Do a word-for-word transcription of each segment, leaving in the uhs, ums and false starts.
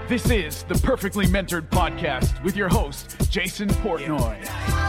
This is the Perfectly Mentored Podcast with your host, Jason Portnoy.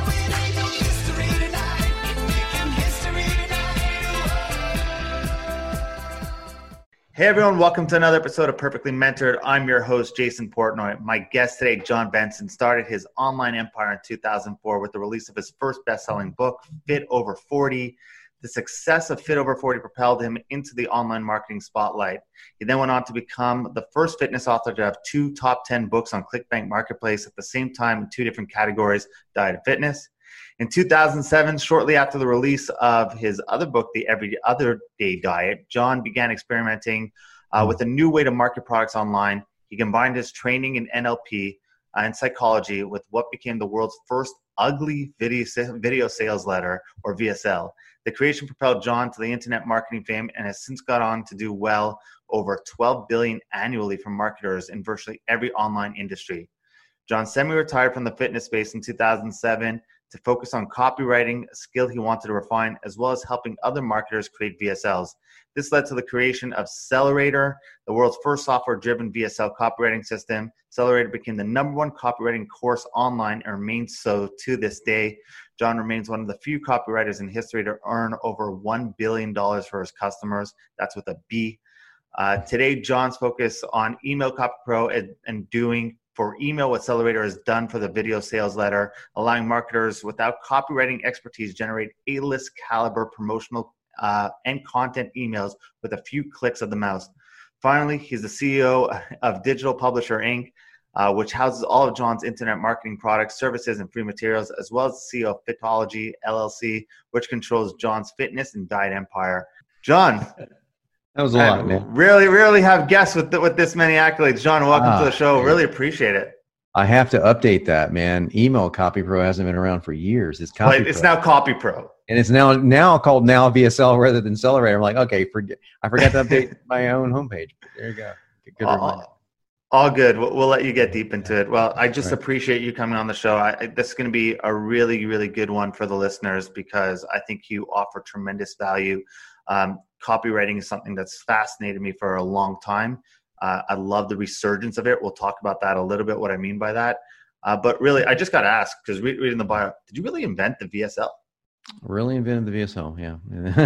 Hey everyone, welcome to another episode of Perfectly Mentored. I'm your host, Jason Portnoy. My guest today, John Benson, started his online empire in two thousand four with the release of his first best-selling book, Fit Over forty. The success of Fit Over forty propelled him into the online marketing spotlight. He then went on to become the first fitness author to have two top ten books on ClickBank Marketplace at the same time in two different categories, diet and fitness. In two thousand seven, shortly after the release of his other book, The Every Other Day Diet, John began experimenting uh, with a new way to market products online. He combined his training in N L P uh, and psychology with what became the world's first ugly video, video sales letter, or V S L. The creation propelled John to the internet marketing fame and has since gone on to do well over twelve billion dollars annually from marketers in virtually every online industry. John semi-retired from the fitness space in two thousand seven to focus on copywriting, a skill he wanted to refine, as well as helping other marketers create V S Ls. This led to the creation of Celerator, the world's first software-driven V S L copywriting system. Celerator became the number one copywriting course online and remains so to this day. John remains one of the few copywriters in history to earn over one billion dollars for his customers. That's with a B. Uh, today, John's focus on Email Copy Pro and, and doing for email what Celerator has done for the video sales letter, allowing marketers without copywriting expertise generate A-list caliber promotional uh, and content emails with a few clicks of the mouse. Finally, he's the C E O of Digital Publisher Incorporated, uh, which houses all of John's internet marketing products, services, and free materials, as well as the C E O of Fitology, L L C, which controls John's fitness and diet empire. John. That was a lot, man. Really, really have guests with the, with this many accolades. John, welcome ah, to the show. man. Really appreciate it. I have to update that, man. Email Copy Pro hasn't been around for years. It's Copy Well, it's Pro. now Copy Pro. And it's now now called now V S L rather than Celerator. I'm like, okay, forget. I forgot to update my own homepage. There you go. Good all, all good. We'll, we'll let you get deep into it. Well, I just right. appreciate you coming on the show. I, this is going to be a really, really good one for the listeners because I think you offer tremendous value. Um, copywriting is something that's fascinated me for a long time. Uh, I love the resurgence of it. We'll talk about that a little bit, what I mean by that. Uh, but really, I just got to ask, because re- reading the bio, did you really invent the V S L? Really invented the V S L, yeah.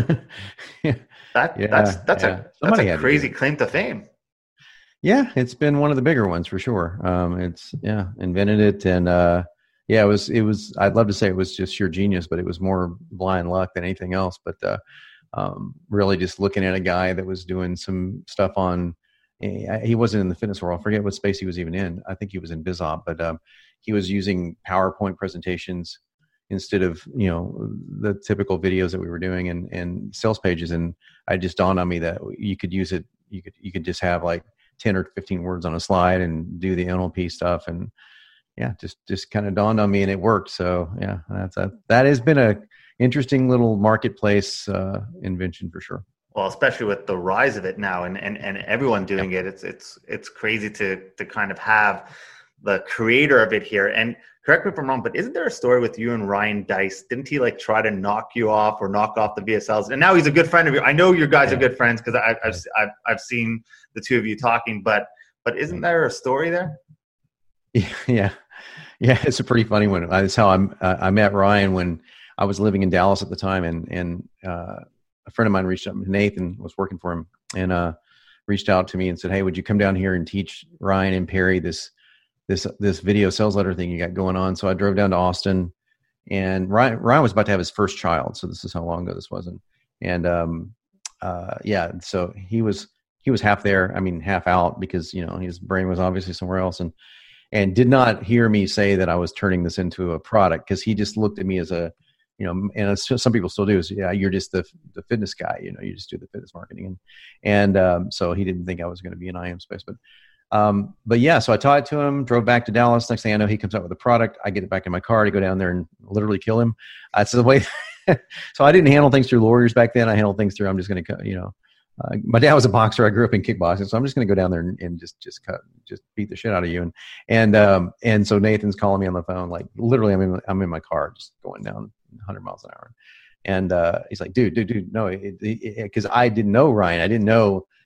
yeah. That, yeah that's that's yeah. a, that's a crazy claim to fame. Yeah, it's been one of the bigger ones for sure. Um, it's, yeah, invented it. And uh, yeah, it was, it was, I'd love to say it was just sheer genius, but it was more blind luck than anything else. But uh, um, really just looking at a guy that was doing some stuff on, he wasn't in the fitness world. I forget what space he was even in. I think he was in BizOp, but um, he was using PowerPoint presentations instead of, you know, the typical videos that we were doing and, and sales pages. And it just dawned on me that you could use it. You could, you could just have like ten or fifteen words on a slide and do the N L P stuff. And yeah, just, just kind of dawned on me and it worked. So yeah, that's a, that has been a interesting little marketplace uh, invention for sure. Well, especially with the rise of it now and, and, and everyone doing yep. it, it's it's it's crazy to to kind of have the creator of it here. And correct me if I'm wrong, but isn't there a story with you and Ryan Deiss? Didn't he like try to knock you off or knock off the V S Ls? And now he's a good friend of yours. I know you guys yeah. are good friends because I've, I've I've I've seen the two of you talking. But but isn't there a story there? Yeah, yeah, yeah. It's a pretty funny one. That's how I'm. Uh, I met Ryan when I was living in Dallas at the time, and and. Uh, a friend of mine reached out, Nathan was working for him and uh, reached out to me and said, hey, would you come down here and teach Ryan and Perry this, this, this video sales letter thing you got going on? So I drove down to Austin and Ryan, Ryan was about to have his first child. So this is how long ago this was. And, and um, uh, yeah, so he was, he was half there. I mean, half out because, you know, his brain was obviously somewhere else and, and did not hear me say that I was turning this into a product because he just looked at me as a, you know, and it's just, some people still do is, yeah, you're just the the fitness guy, you know, you just do the fitness marketing. And, and um, so he didn't think I was going to be in I M space, but, um, but yeah, so I taught it to him, drove back to Dallas. Next thing I know, he comes out with a product. I get it back in my car to go down there and literally kill him. That's the way. So I didn't handle things through lawyers back then. I handled things through, I'm just going to, you know, uh, my dad was a boxer. I grew up in kickboxing. So I'm just going to go down there and, and just, just cut, just beat the shit out of you. And, and, um, and so Nathan's calling me on the phone, like literally I'm in, I'm in my car, just going down one hundred miles an hour. And uh, he's like, dude, dude, dude, no, because I didn't know Ryan. I didn't know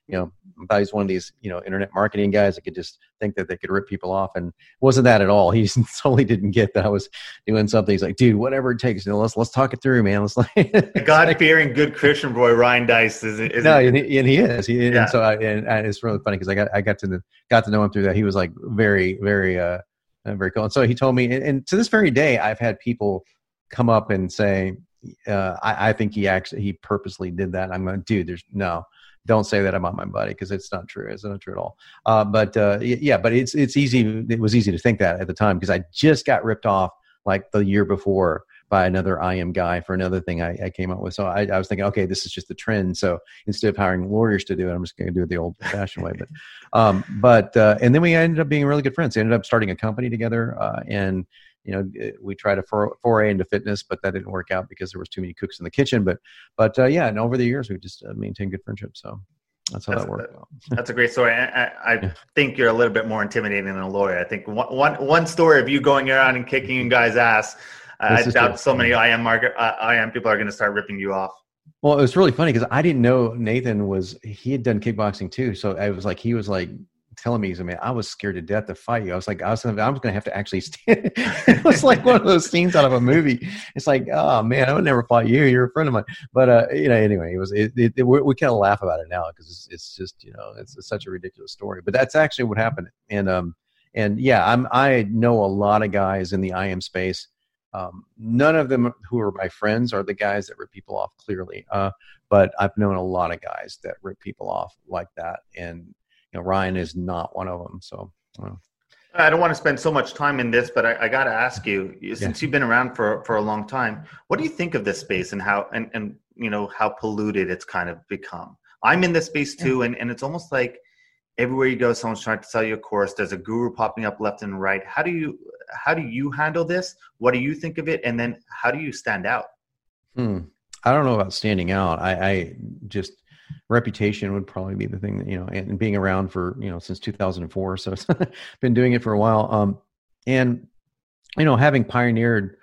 you know, I thought he's one of these, you know, internet marketing guys that could just think that they could rip people off, and it wasn't that at all. He totally didn't get that I was doing something. He's like, dude, whatever it takes, you know, let's let's talk it through, man. Let's like God fearing good Christian boy, Ryan Deiss is. is no, and he, and he is. He, yeah. And so I, and, and it's really funny because I got I got to got to know him through that. He was like very very uh very cool. And so he told me, and, and to this very day, I've had people come up and say, uh, I, I think he actually he purposely did that. I'm going, dude, there's no. Don't say that about my buddy because it's not true. It's not true at all. Uh, but uh, yeah, but it's it's easy. It was easy to think that at the time because I just got ripped off like the year before by another I M guy for another thing I, I came up with. So I, I was thinking, okay, this is just the trend. So instead of hiring lawyers to do it, I'm just going to do it the old-fashioned way. But um, but uh, and then we ended up being really good friends. We ended up starting a company together, uh, and you know, we tried to for, foray into fitness, but that didn't work out because there was too many cooks in the kitchen. But, but uh, yeah, and over the years, we've just uh, maintained good friendship. So that's how that's, that worked. That's a great story. I, I, I think you're a little bit more intimidating than a lawyer. I think one, one, one story of you going around and kicking you guys' ass, I doubt true. so many I M market, uh, I M people are going to start ripping you off. Well, it was really funny because I didn't know Nathan was, he had done kickboxing too. So I was like, he was like, telling me, I mean, I was scared to death to fight you. I was like, I was, I was going to have to actually stand. It was like one of those scenes out of a movie. It's like, oh man, I would never fight you. You're a friend of mine. But, uh, you know, anyway, it was, it, it, it we, we kind of laugh about it now because it's, it's just, you know, it's, it's such a ridiculous story, but that's actually what happened. And, um, and yeah, I'm, I know a lot of guys in the I M space. Um, none of them who are my friends are the guys that rip people off clearly. Uh, but I've known a lot of guys that rip people off like that. And, you know, Ryan is not one of them. So well. I don't want to spend so much time in this, but I, I got to ask you, since yeah. you've been around for, for a long time, what do you think of this space and how, and, and, you know, how polluted it's kind of become? I'm in this space too. Yeah. And, and it's almost like everywhere you go, someone's trying to sell you a course. There's a guru popping up left and right. How do you, how do you handle this? What do you think of it? And then how do you stand out? Hmm. I don't know about standing out. I, I just, reputation would probably be the thing that, you know, and being around for, you know, since two thousand four. So it's been doing it for a while. Um, and, you know, having pioneered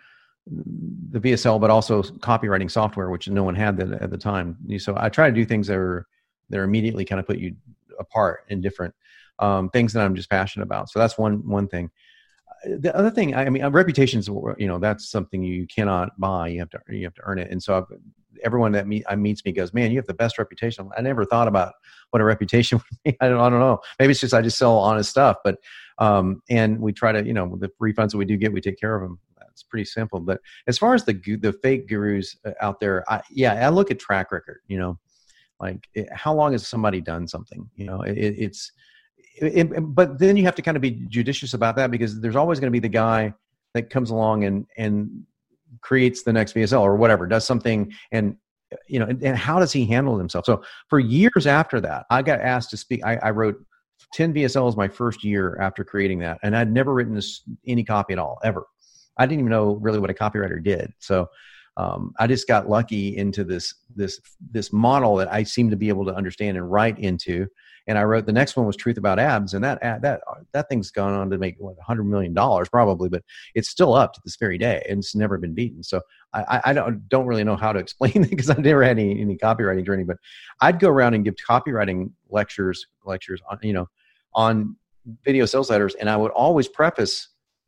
the V S L, but also copywriting software, which no one had that at the time. So I try to do things that are, that are immediately kind of put you apart in different um, things that I'm just passionate about. So that's one, one thing. The other thing, I mean, reputations, you know, that's something you cannot buy. You have to, you have to earn it. And so I've, everyone that meet, I meets me goes, man, you have the best reputation. I never thought about what a reputation would be. I don't, I don't know. Maybe it's just, I just sell honest stuff, but, um, and we try to, you know, the refunds that we do get, we take care of them. It's pretty simple. But as far as the, the fake gurus out there, I, yeah, I look at track record, you know, like it, how long has somebody done something, you know, it, it's, It, it, but then you have to kind of be judicious about that because there's always going to be the guy that comes along and, and creates the next V S L or whatever, does something. And, you know, and, and how does he handle himself? So for years after that, I got asked to speak. I, I wrote ten V S Ls my first year after creating that. And I'd never written this, any copy at all, ever. I didn't even know really what a copywriter did. So um, I just got lucky into this, this, this model that I seem to be able to understand and write into. And I wrote, the next one was Truth About Abs. And that, that, that thing's gone on to make what, a hundred million dollars probably, but it's still up to this very day and it's never been beaten. So I, I don't, don't really know how to explain it because I've never had any, any copywriting journey, but I'd go around and give copywriting lectures, lectures on, you know, on video sales letters. And I would always preface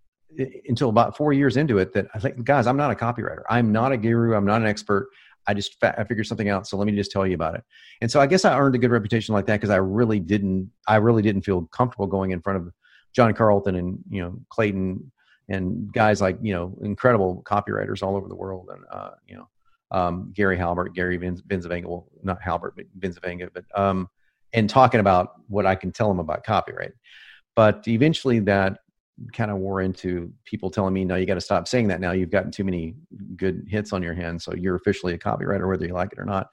until about four years into it that I think, guys, I'm not a copywriter. I'm not a guru. I'm not an expert. I just fa- I figured something out. So let me just tell you about it. And so I guess I earned a good reputation like that because I really didn't, I really didn't feel comfortable going in front of John Carlton and, you know, Clayton and guys like, you know, incredible copywriters all over the world. And, uh, you know, um, Gary Halbert, Gary Vin- Vinzavanga, well, not Halbert, but Vinzavanga, but, um, and talking about what I can tell them about copyright. But eventually that kind of wore into people telling me, no, you got to stop saying that now. You've gotten too many good hits on your hands. So you're officially a copywriter, whether you like it or not.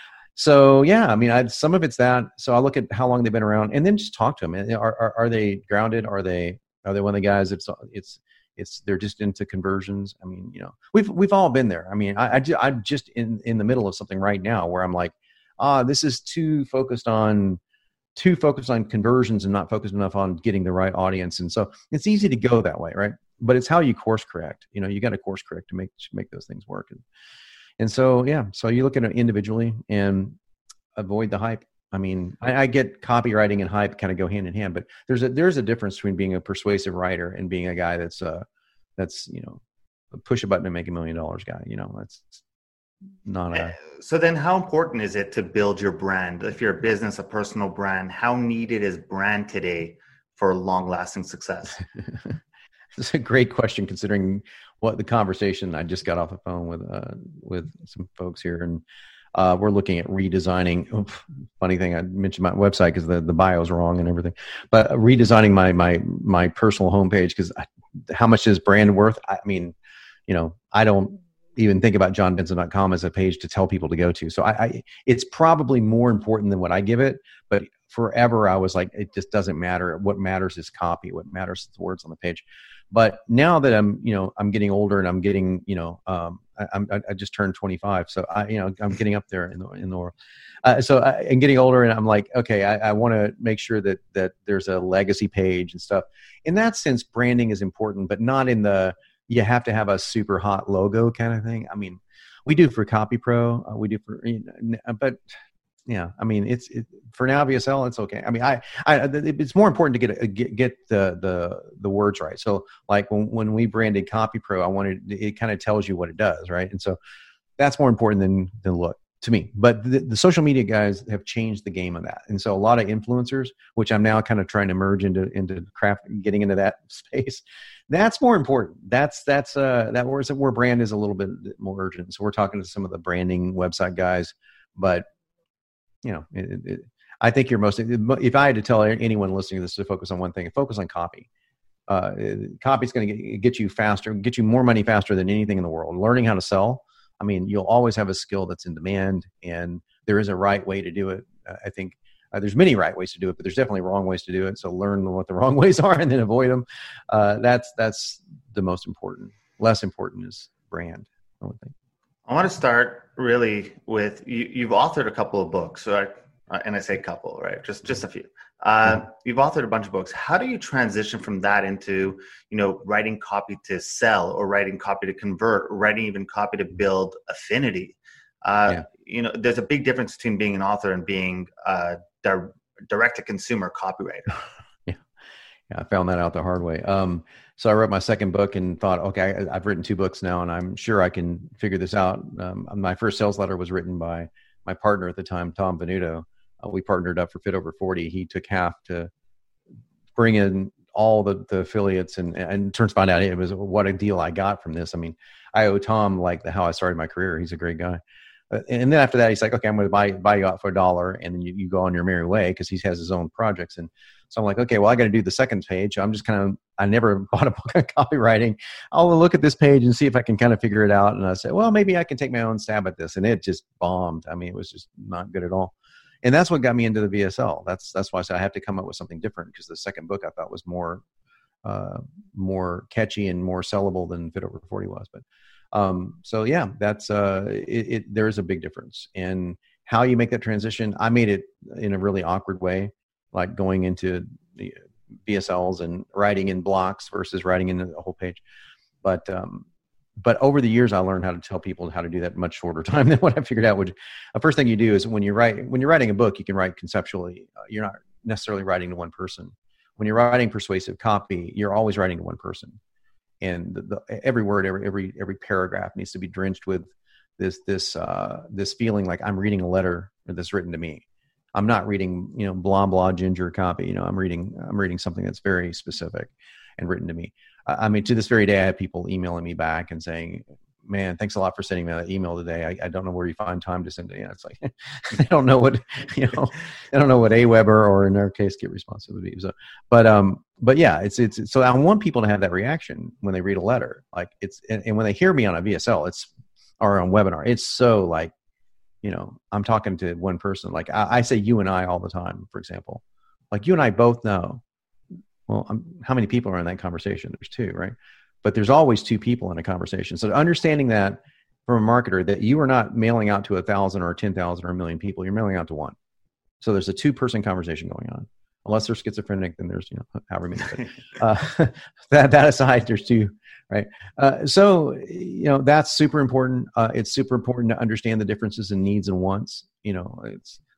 So yeah, I mean, I, some of it's that. So I look at how long they've been around and then just talk to them. Are, are, are they grounded? Are they, are they one of the guys that's, it's, it's, they're just into conversions. I mean, you know, we've, we've all been there. I mean, I, I I'm just in, in the middle of something right now where I'm like, ah, this is too focused on too focused on conversions and not focused enough on getting the right audience. And so it's easy to go that way, right? But it's how you course correct. You know, you got to course correct to make make those things work. And, and so, yeah, so you look at it individually and avoid the hype. I mean, I, I get copywriting and hype kind of go hand in hand, but there's a there's a difference between being a persuasive writer and being a guy that's uh that's you know push a button and make a million dollars guy. You know, that's not a. So then, how important is it to build your brand? If you're a business, a personal brand, how needed is brand today for long-lasting success? It's a great question, considering what the conversation I just got off the phone with uh, with some folks here, and uh, we're looking at redesigning. Oof, funny thing, I mentioned my website because the the bio is wrong and everything, but redesigning my my my personal homepage because how much is brand worth? I mean, you know, I don't even think about john benson dot com as a page to tell people to go to. So I, I it's probably more important than what I give it, but forever I was like, it just doesn't matter. What matters is copy. What matters is the words on the page. But now that I'm, you know, I'm getting older and I'm getting, you know, um, I, I'm, I just turned twenty-five. So I, you know, I'm getting up there in the, in the world. Uh, so I, and getting older and I'm like, okay, I, I want to make sure that, that there's a legacy page and stuff. In that sense, branding is important, but not in the, you have to have a super hot logo kind of thing. I mean, we do for Copy Pro, uh, we do for, you know, but yeah, I mean, it's it, for now V S L, it's okay. I mean, I, I, it's more important to get get get the the the words right. So, like when when we branded Copy Pro, I wanted it kind of tells you what it does, right? And so that's more important than than look to me. But the, the social media guys have changed the game of that, and so a lot of influencers, which I'm now kind of trying to merge into into craft, getting into that space. That's more important. That's that's uh that where where brand is a little bit more urgent. So we're talking to some of the branding website guys, but you know, it, it, I think you're most. If I had to tell anyone listening to this to focus on one thing, focus on copy. Uh, copy is going to get, get you faster, get you more money faster than anything in the world. Learning how to sell. I mean, you'll always have a skill that's in demand, and there is a right way to do it. Uh, I think uh, there's many right ways to do it, but there's definitely wrong ways to do it. So learn what the wrong ways are and then avoid them. Uh, that's that's the most important. Less important is brand, I would think. I want to start really with you. You've authored a couple of books, right? Uh, and I say couple, right? Just just a few. Uh, you've authored a bunch of books. How do you transition from that into, you know, writing copy to sell, or writing copy to convert, or writing even copy to build affinity? Uh, yeah. You know, there's a big difference between being an author and being a di- direct-to-consumer copywriter. yeah, yeah, I found that out the hard way. Um, So I wrote my second book and thought, okay, I've written two books now, and I'm sure I can figure this out. Um, my first sales letter was written by my partner at the time, Tom Venuto. Uh, we partnered up for Fit Over forty. He took half to bring in all the, the affiliates, and and turns find out it was what a deal I got from this. I mean, I owe Tom like the how I started my career. He's a great guy. Uh, and then after that, he's like, okay, I'm going to buy buy you out for a dollar, and then you, you go on your merry way, because he has his own projects. And so I'm like, okay, well, I got to do the second page. I'm just kind of, I never bought a book on copywriting. I'll look at this page and see if I can kind of figure it out. And I said, well, maybe I can take my own stab at this. And it just bombed. I mean, it was just not good at all. And that's what got me into the V S L. That's that's why I said I have to come up with something different, because the second book I thought was more uh, more catchy and more sellable than Fit Over forty was. But um, so yeah, that's uh, it, it. There is a big difference, and how you make that transition. I made it in a really awkward way, like going into the V S Ls and writing in blocks versus writing in the whole page. But um, but over the years, I learned how to tell people how to do that in much shorter time than what I figured out. Would the first thing you do is when you write when you're writing a book, you can write conceptually. Uh, you're not necessarily writing to one person. When you're writing persuasive copy, you're always writing to one person, and the, the, every word, every every every paragraph needs to be drenched with this this uh, this feeling like I'm reading a letter that's written to me. I'm not reading, you know, blah blah ginger copy. You know, I'm reading I'm reading something that's very specific and written to me. I mean, to this very day, I have people emailing me back and saying, man, thanks a lot for sending me that email today. I, I don't know where you find time to send it. You know, it's like, they don't know what, you know, they don't know what Aweber, or in our case, Get Responsive would be. So, but, um, but yeah, it's, it's, it's, so I want people to have that reaction when they read a letter. Like it's, and, and when they hear me on a V S L, it's, or on webinar, it's so like, you know, I'm talking to one person. Like I, I say you and I all the time, for example, like you and I both know. Well, I'm, how many people are in that conversation? There's two, right? But there's always two people in a conversation. So understanding that from a marketer, that you are not mailing out to a thousand or ten thousand or a million people, you're mailing out to one. So there's a two-person conversation going on. Unless they're schizophrenic, then there's, you know, however many. But, uh, that that aside, there's two, right? Uh, so you know that's super important. Uh, it's super important to understand the differences in needs and wants. You know, it's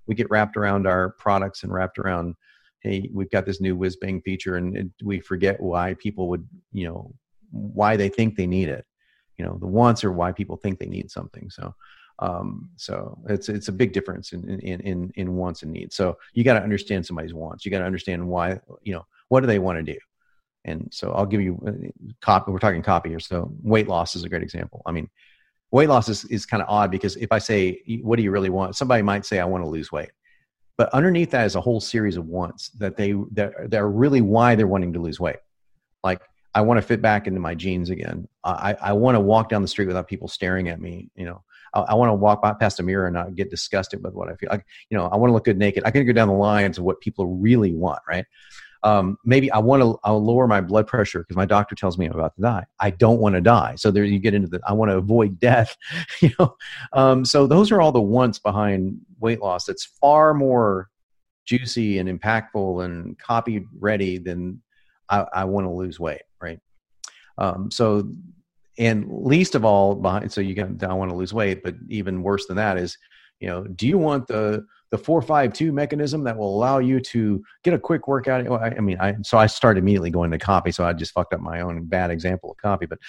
we get wrapped around our products and wrapped around, hey, we've got this new whiz bang feature, and it, we forget why people would, you know, why they think they need it. You know, the wants are why people think they need something. So, um, so it's it's a big difference in in in in wants and needs. So you got to understand somebody's wants. You got to understand why, you know, what do they want to do. And so I'll give you a copy. We're talking copy here. So weight loss is a great example. I mean, weight loss is, is kind of odd because if I say, what do you really want? Somebody might say, I want to lose weight. But underneath that is a whole series of wants that they, that, that are really why they're wanting to lose weight. Like, I want to fit back into my jeans again. I, I want to walk down the street without people staring at me. You know, I, I want to walk by past a mirror and not get disgusted with what I feel like. You know, I want to look good naked. I can go down the lines of what people really want, right? Um, maybe I want to I'll lower my blood pressure because my doctor tells me I'm about to die. I don't want to die. So there you get into the, I want to avoid death, you know? Um, so those are all the wants behind weight loss. That's far more juicy and impactful and copy ready than I, I want to lose weight. Right. Um, so, and least of all behind, so you got, I want to lose weight, but even worse than that is, you know, do you want the, the four five two mechanism that will allow you to get a quick workout? I, I mean, I, so I started immediately going to copy. So I just fucked up my own bad example of copy, but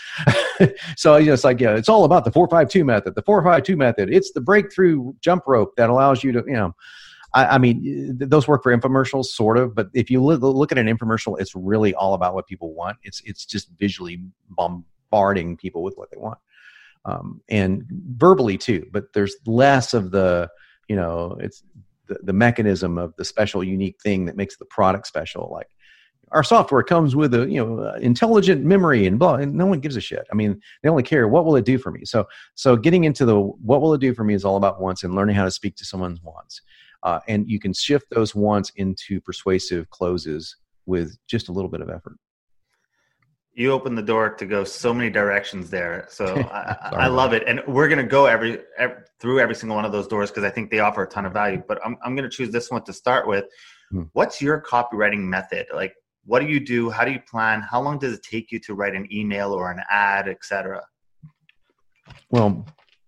so, you know, it's like, yeah, it's all about the four five two method, the four five two method. It's the breakthrough jump rope that allows you to, you know, I, I mean, those work for infomercials sort of, but if you look, look at an infomercial, it's really all about what people want. It's, it's just visually bombarding people with what they want. Um, and verbally too, but there's less of the, you know, it's the, the mechanism of the special, unique thing that makes the product special. Like our software comes with a, you know, uh, intelligent memory and blah, and no one gives a shit. I mean, they only care, what will it do for me? So, so getting into the, what will it do for me is all about wants and learning how to speak to someone's wants. Uh, and you can shift those wants into persuasive closes with just a little bit of effort. You opened the door to go so many directions there. So I, I love it. And we're going to go every, every through every single one of those doors because I think they offer a ton of value. But I'm I'm going to choose this one to start with. Hmm. What's your copywriting method? Like, what do you do? How do you plan? How long does it take you to write an email or an ad, et cetera? Well,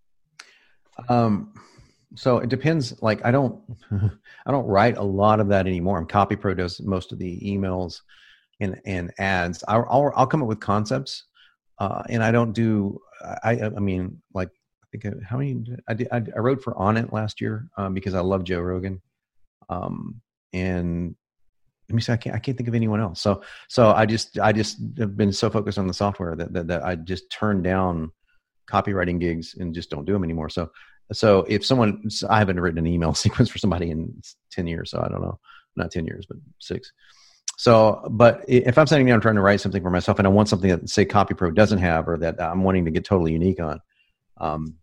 um, so it depends. Like, I don't I don't write a lot of that anymore. CopyPro does most of the emails and, and ads. I'll, I'll, I'll come up with concepts, uh, and I don't do, I, I mean, like, I think, I, how many, I did, I, I wrote for On It last year, um, because I love Joe Rogan. Um, and let me say, I can't, I can't think of anyone else. So, so I just, I just have been so focused on the software that, that, that I just turned down copywriting gigs and just don't do them anymore. So, so if someone, I haven't written an email sequence for somebody in ten years, so I don't know, not ten years, but six. So, but if I'm sitting down trying to write something for myself and I want something that, say, CopyPro doesn't have, or that I'm wanting to get totally unique on, um,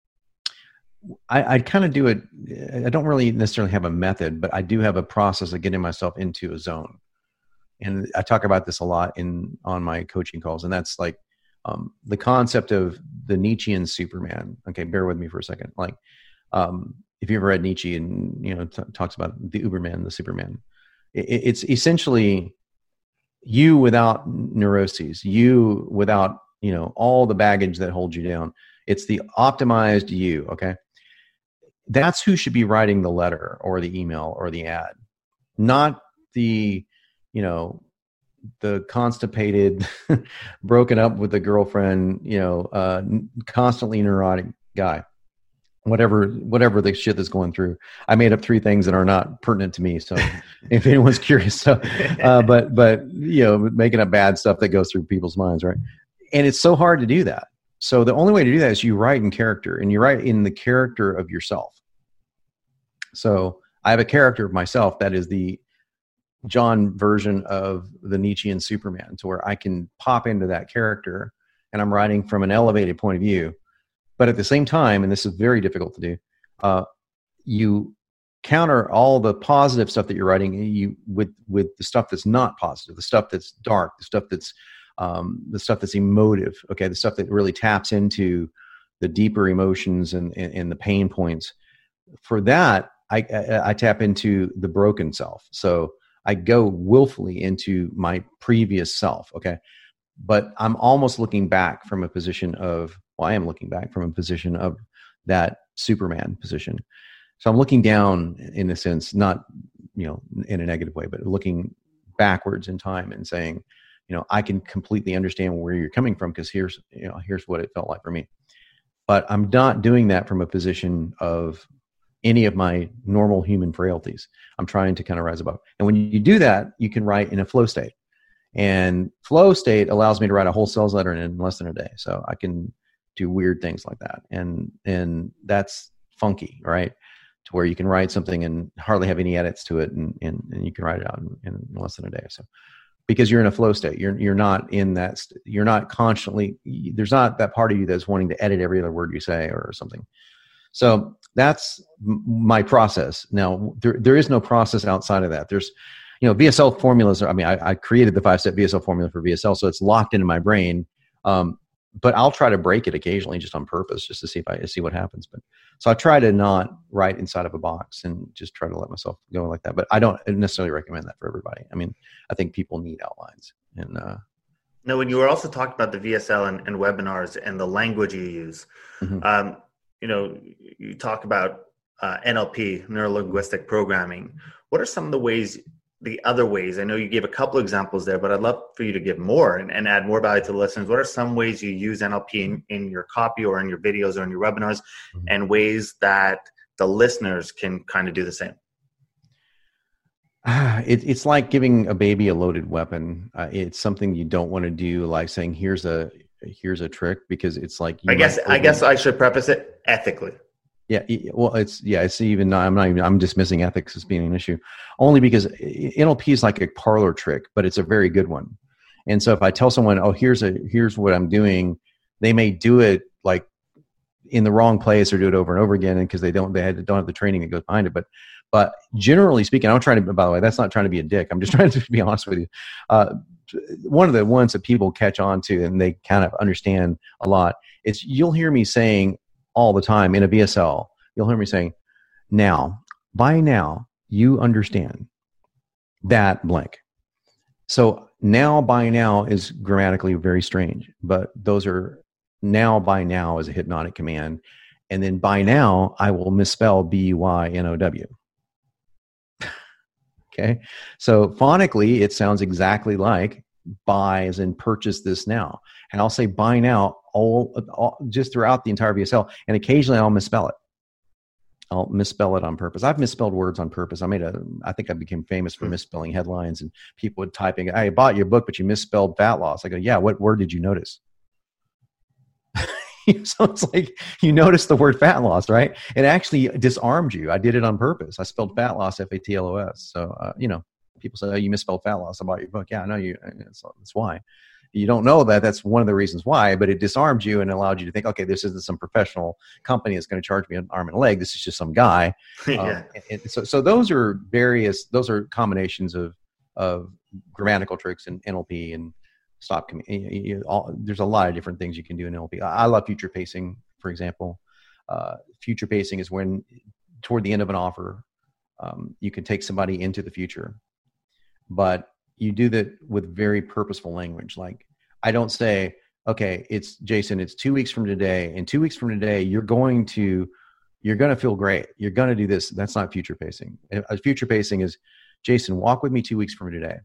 I, I kind of do it. I don't really necessarily have a method, but I do have a process of getting myself into a zone. And I talk about this a lot in on my coaching calls, and that's like um, the concept of the Nietzschean Superman. Okay, bear with me for a second. Like, um, if you ever read Nietzsche, and you know, t- talks about the Uberman, the Superman. It's essentially you without neuroses, you without, you know, all the baggage that holds you down. It's the optimized you, okay? That's who should be writing the letter or the email or the ad, not the, you know, the constipated, broken up with a girlfriend, you know, uh, constantly neurotic guy. Whatever, whatever the shit that's going through. I made up three things that are not pertinent to me. So if anyone's curious, so, uh, but, but, you know, making up bad stuff that goes through people's minds. Right. And it's so hard to do that. So the only way to do that is you write in character, and you write in the character of yourself. So I have a character of myself that is the John version of the Nietzschean Superman, to where I can pop into that character and I'm writing from an elevated point of view. But at the same time, and this is very difficult to do, uh, you counter all the positive stuff that you're writing you with with the stuff that's not positive, the stuff that's dark, the stuff that's um, the stuff that's emotive. Okay, the stuff that really taps into the deeper emotions and and, and the pain points. For that, I, I I tap into the broken self. So I go willfully into my previous self. Okay, but I'm almost looking back from a position of. Well, I am looking back from a position of that Superman position. So I'm looking down in a sense, not, you know, in a negative way, but looking backwards in time and saying, you know, I can completely understand where you're coming from because here's, you know, here's what it felt like for me. But I'm not doing that from a position of any of my normal human frailties. I'm trying to kind of rise above. And when you do that, you can write in a flow state. And flow state allows me to write a whole sales letter in less than a day. So I can do weird things like that. And and that's funky, right? To where you can write something and hardly have any edits to it, and, and, and you can write it out in, in less than a day. So because you're in a flow state, you're you're not in that, st- you're not constantly, there's not that part of you that's wanting to edit every other word you say or something. So that's m- my process. Now, there there is no process outside of that. There's, you know, V S L formulas are, I mean, I, I created the five-step V S L formula for V S L, so it's locked into my brain. Um, but I'll try to break it occasionally just on purpose, just to see if I see what happens. But so I try to not write inside of a box and just try to let myself go like that. But I don't necessarily recommend that for everybody. I mean, I think people need outlines. And uh, now, when you were also talking about the V S L and, and webinars and the language you use, mm-hmm. um, you know, you talk about uh, N L P, neuro-linguistic programming. What are some of the ways, the other ways? I know you gave a couple examples there, but I'd love for you to give more and, and add more value to the listeners. What are some ways you use N L P in, in your copy or in your videos or in your webinars, mm-hmm. and ways that the listeners can kind of do the same? It, it's like giving a baby a loaded weapon. Uh, it's something you don't want to do, like saying, here's a here's a trick, because it's like, you I guess I guess I should preface it ethically. Yeah, well, it's yeah, it's even. I'm not even. I'm dismissing ethics as being an issue, only because N L P is like a parlor trick, but it's a very good one. And so, if I tell someone, "Oh, here's a here's what I'm doing," they may do it like in the wrong place or do it over and over again, and because they don't they had, don't have the training that goes behind it. But but generally speaking, I'm trying to. By the way, that's not trying to be a dick. I'm just trying to be honest with you. Uh, one of the ones that people catch on to and they kind of understand a lot. It's you'll hear me saying all the time in a V S L, you'll hear me saying, now, by now, you understand that blank. So now, by now is grammatically very strange, but those are now, by now is a hypnotic command. And then by now, I will misspell B U Y N O W. Okay. So phonically, it sounds exactly like buy as in purchase this now. And I'll say buy now all, all just throughout the entire V S L. And occasionally I'll misspell it. I'll misspell it on purpose. I've misspelled words on purpose. I made a, I think I became famous for misspelling headlines, and people would type in, I bought your book, but you misspelled fat loss. I go, yeah, what word did you notice? So it's like, you noticed the word fat loss, right? It actually disarmed you. I did it on purpose. I spelled fat loss, F A T L O S. So, uh, you know, people say, oh, you misspelled fat loss. I bought your book. Yeah, I know you. That's, that's why. You don't know that. That's one of the reasons why, but it disarmed you and allowed you to think, okay, this isn't some professional company that's going to charge me an arm and a leg. This is just some guy. yeah. um, and, and so, so those are various, those are combinations of, of grammatical tricks and N L P and stop. You, you, all, there's a lot of different things you can do in N L P. I, I love future pacing, for example. Uh, future pacing is when toward the end of an offer, um, you can take somebody into the future, but you do that with very purposeful language. Like, I don't say, okay, it's Jason, it's two weeks from today. And two weeks from today, you're going to, you're going to feel great. You're going to do this. That's not future pacing. A future pacing is, Jason, walk with me two weeks from today.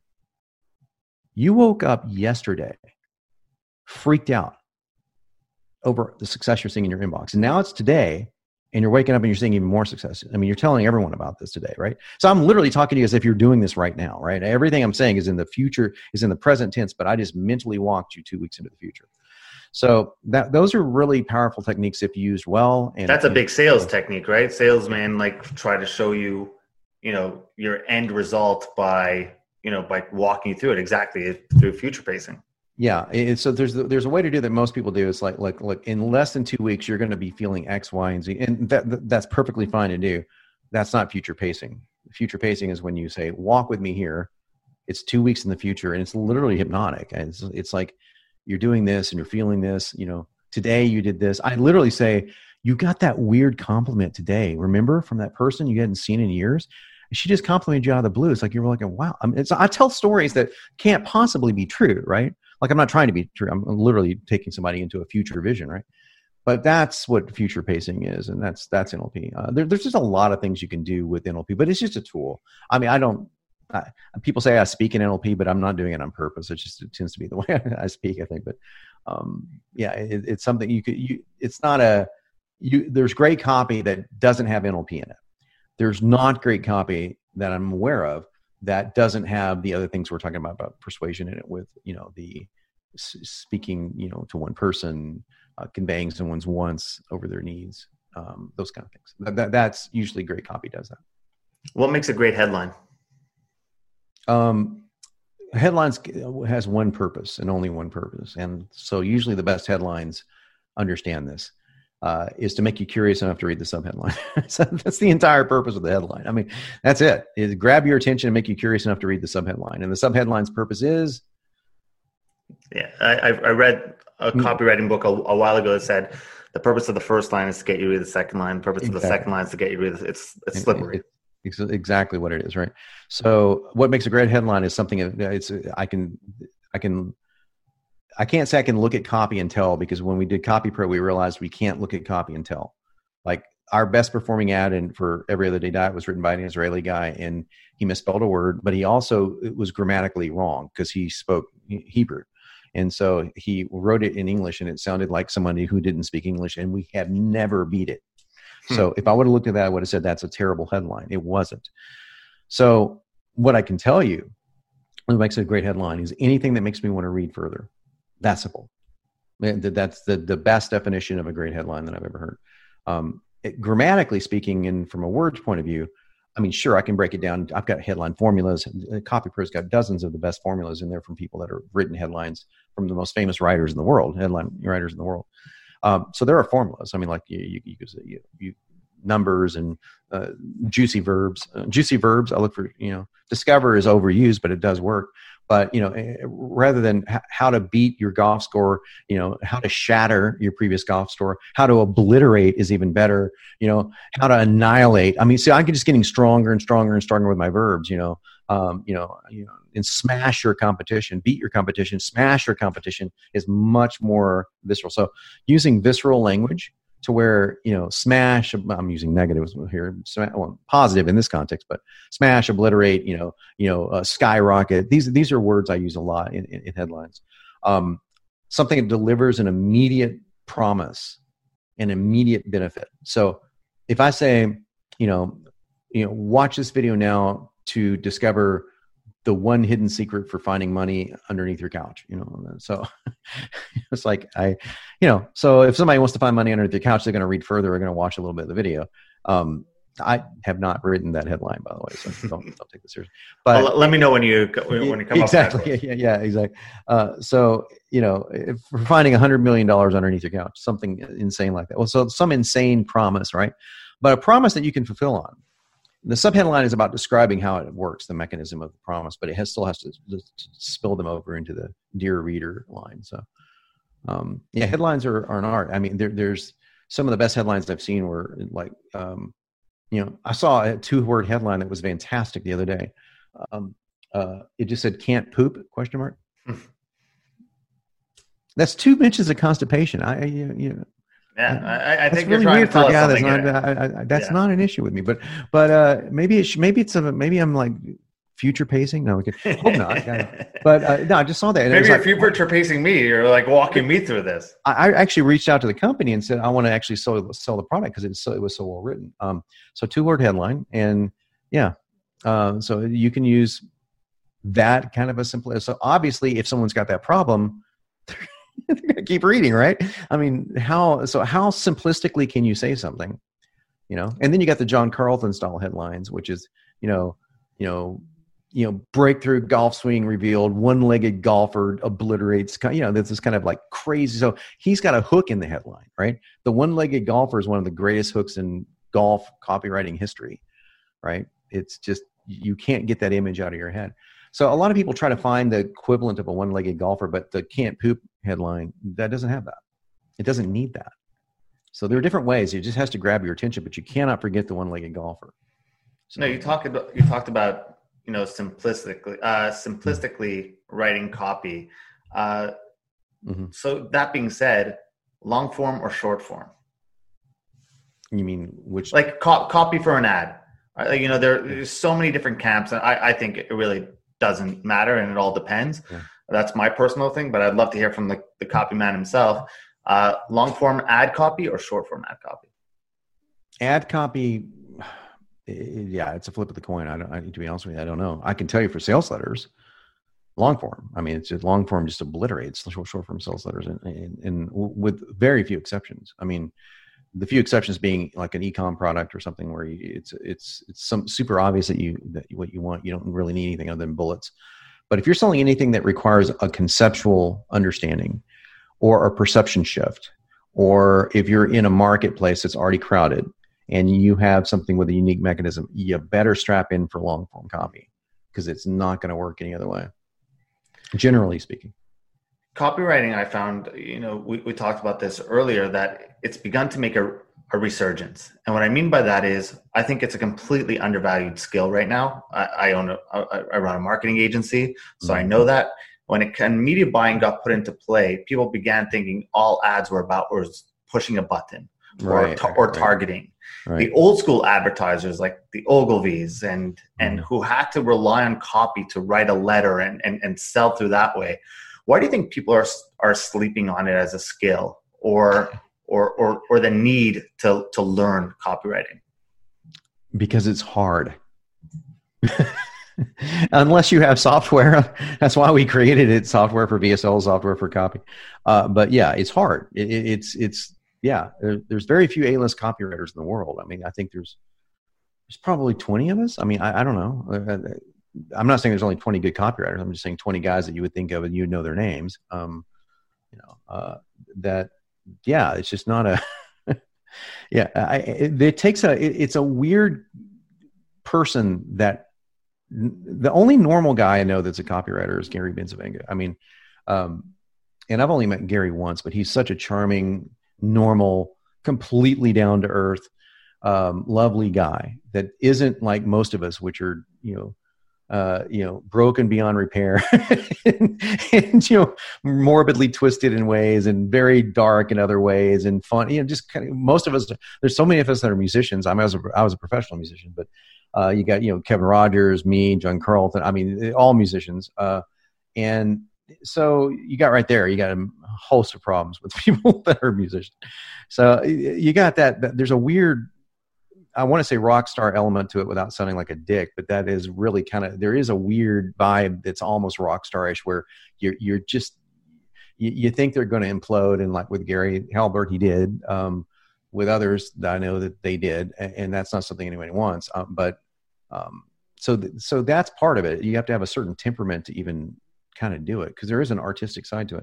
You woke up yesterday, freaked out over the success you're seeing in your inbox. And now it's today, and you're waking up and you're seeing even more success. I mean, you're telling everyone about this today, right? So I'm literally talking to you as if you're doing this right now, right? Everything I'm saying is in the future, is in the present tense, but I just mentally walked you two weeks into the future. So that those are really powerful techniques if used well. And that's a big sales technique, right? Salesmen like try to show you, you know, your end result by, you know, by walking you through it exactly through future pacing. Yeah. And so there's, there's a way to do that most people do. It's like, like, look, in less than two weeks, you're going to be feeling X, Y, and Z. And that, that's perfectly fine to do. That's not future pacing. Future pacing is when you say, walk with me here. It's two weeks in the future, and it's literally hypnotic. And it's, it's like, you're doing this and you're feeling this, you know, today you did this. I literally say, you got that weird compliment today. Remember, from that person you hadn't seen in years? She just complimented you out of the blue. It's like, you're like, wow. I mean, it's, I tell stories that can't possibly be true, right? Like, I'm not trying to be true. I'm literally taking somebody into a future vision, right? but that's what future pacing is, and that's that's N L P. Uh, there, there's just a lot of things you can do with N L P, but it's just a tool. I mean, I don't. I, people say I speak in N L P, but I'm not doing it on purpose. It just it tends to be the way I speak, I think. But um, yeah, it, it's something you could. You, it's not a. You, there's great copy that doesn't have N L P in it. There's not great copy that I'm aware of that doesn't have the other things we're talking about, about persuasion in it, with, you know, the s- speaking, you know, to one person, uh, conveying someone's wants over their needs, um, those kind of things. That, that, that's usually great copy does that. What makes a great headline? Um, headlines has one purpose and only one purpose. And so usually the best headlines understand this. Uh, is to make you curious enough to read the subheadline. So that's the entire purpose of the headline. I mean, that's it. Is grab your attention and make you curious enough to read the subheadline. And the subheadline's purpose is? Yeah, I, I read a copywriting book a, a while ago that said the purpose of the first line is to get you to read the second line. The purpose exactly. of the second line is to get you to read the, it's, it's slippery. It, it, it's exactly what it is, right? So what makes a great headline is something it's I can I can I can't say I can look at copy and tell, because when we did Copy Pro, we realized we can't look at copy and tell. Like our best performing ad and for Every Other Day Diet was written by an Israeli guy, and he misspelled a word, but he also it was grammatically wrong because he spoke Hebrew. And so he wrote it in English and it sounded like somebody who didn't speak English, and we have never beat it. Hmm. So if I would have looked at that, I would have said that's a terrible headline. It wasn't. So what I can tell you, what makes it a great headline, is anything that makes me want to read further. That's simple. That's the, the best definition of a great headline that I've ever heard. Um, it, grammatically speaking, and from a words point of view, I mean, sure, I can break it down. I've got headline formulas. CopyPro's got dozens of the best formulas in there from people that have written headlines from the most famous writers in the world, headline writers in the world. Um, so there are formulas. I mean, like you, you, you, you, you numbers and uh, juicy verbs. Uh, juicy verbs, I look for, you know, discover is overused, but it does work. But, you know, rather than h- how to beat your golf score, you know, how to shatter your previous golf score, how to obliterate is even better, you know, how to annihilate. I mean, see, I'm just getting stronger and stronger and stronger with my verbs, you know, um, you know, you know, and smash your competition, beat your competition, smash your competition is much more visceral. So using visceral language to where, you know, smash, I'm using negatives here, well, positive in this context, but smash, obliterate, you know, you know, uh, skyrocket. These, these are words I use a lot in, in, in headlines. Um, something that delivers an immediate promise, an immediate benefit. So if I say, you know, you know, watch this video now to discover the one hidden secret for finding money underneath your couch, you know? So it's like, I, you know, so if somebody wants to find money underneath their couch, they're going to read further, they're going to watch a little bit of the video. Um, I have not written that headline, by the way, so don't, don't take this seriously. But well, let me know when you, when you come exactly, up with that. Yeah, yeah, exactly. Uh, so, you know, if we're finding a hundred million dollars underneath your couch, something insane like that. Well, so some insane promise, right? But a promise that you can fulfill on. The subheadline is about describing how it works, the mechanism of the promise, but it has, still has to, to spill them over into the dear reader line. So, um, yeah, headlines are, are an art. I mean, there, there's some of the best headlines I've seen were like, um, you know, I saw a two-word headline that was fantastic the other day. Um, uh, it just said "can't poop?" question mark. That's two inches of constipation. I, you, you know. Yeah, I, I think really you're trying weird to tell for, us yeah, something. That's, not, I, I, that's yeah. not an issue with me, but but uh, maybe it should, maybe it's a, maybe I'm like future pacing. No, we could hope not. But uh, no, I just saw that. And maybe you're like, future pacing me. You're like walking me through this. I, I actually reached out to the company and said I want to actually sell sell the product because it's so, it was so well written. Um, so two word headline, and yeah, uh, so you can use that kind of a simple. So obviously, if someone's got that problem. They're gonna keep reading, right? I mean, how so? How simplistically can you say something, you know? And then you got the John Carlton style headlines, which is, you know, you know, you know, breakthrough golf swing revealed, one-legged golfer obliterates. You know, this is kind of like crazy. So he's got a hook in the headline, right? The one-legged golfer is one of the greatest hooks in golf copywriting history, right? It's just you can't get that image out of your head. So a lot of people try to find the equivalent of a one-legged golfer, but the can't poop headline, that doesn't have that. It doesn't need that. So there are different ways. It just has to grab your attention, but you cannot forget the one-legged golfer. So, no, you talked about, you talked about, you know, simplistically, uh, simplistically writing copy. Uh, mm-hmm. So that being said, long form or short form? You mean which? Like co- copy for an ad. Like, you know, there, there's so many different camps, and I, I think it really doesn't matter, and it all depends. Yeah. That's my personal thing, but I'd love to hear from the, the copy man himself. Uh, long form ad copy or short form ad copy? Ad copy, yeah, it's a flip of the coin. I don't. I, to be honest with you, I don't know. I can tell you for sales letters, long form. I mean, it's just long form just obliterates short, short form sales letters, and, and, and with very few exceptions. I mean, the few exceptions being like an e-com product or something where you, it's it's it's some super obvious that you that what you want. You don't really need anything other than bullets. But if you're selling anything that requires a conceptual understanding or a perception shift, or if you're in a marketplace that's already crowded and you have something with a unique mechanism, you better strap in for long form copy because it's not going to work any other way, generally speaking. Copywriting, I found, you know, we, we talked about this earlier, that it's begun to make a, a resurgence. And what I mean by that is I think it's a completely undervalued skill right now. I, I own a, I, I run a marketing agency, so mm-hmm. I know that when it when media buying got put into play, people began thinking all ads were about was pushing a button right, or, ta- or right. targeting. Right. The old school advertisers like the Ogilvies and, mm-hmm. and who had to rely on copy to write a letter and, and, and sell through that way. Why do you think people are are sleeping on it as a skill, or or or or the need to to learn copywriting? Because it's hard. Unless you have software. That's why we created it, software for V S L, software for copy. Uh, but yeah, it's hard. It, it, it's it's yeah. There, there's very few A-list copywriters in the world. I mean, I think there's there's probably twenty of us. I mean, I, I don't know. I'm not saying there's only twenty good copywriters. I'm just saying twenty guys that you would think of and you know their names. Um, you know, uh, that, yeah, it's just not a, yeah, I, it, it takes a, it, it's a weird person that the only normal guy I know that's a copywriter is Gary Bencivenga. I mean, um, and I've only met Gary once, but he's such a charming, normal, completely down to earth, um, lovely guy that isn't like most of us, which are, you know, Uh, you know, broken beyond repair and, and, you know, morbidly twisted in ways and very dark in other ways and fun, you know, just kind of, most of us, there's so many of us that are musicians. I mean, I was a, I was a professional musician, but uh, you got, you know, Kevin Rogers, me, John Carlton, I mean, all musicians. Uh, and so you got right there, you got a host of problems with people that are musicians. So you got that, that there's a weird, I want to say rock star element to it without sounding like a dick, but that is really kind of, there is a weird vibe that's almost rock star-ish where you're, you're just, you, you think they're going to implode. And like with Gary Halbert, he did, um, with others that I know that they did. And, and that's not something anyone wants. Um, but, um, so, th- so that's part of it. You have to have a certain temperament to even kind of do it, because there is an artistic side to it.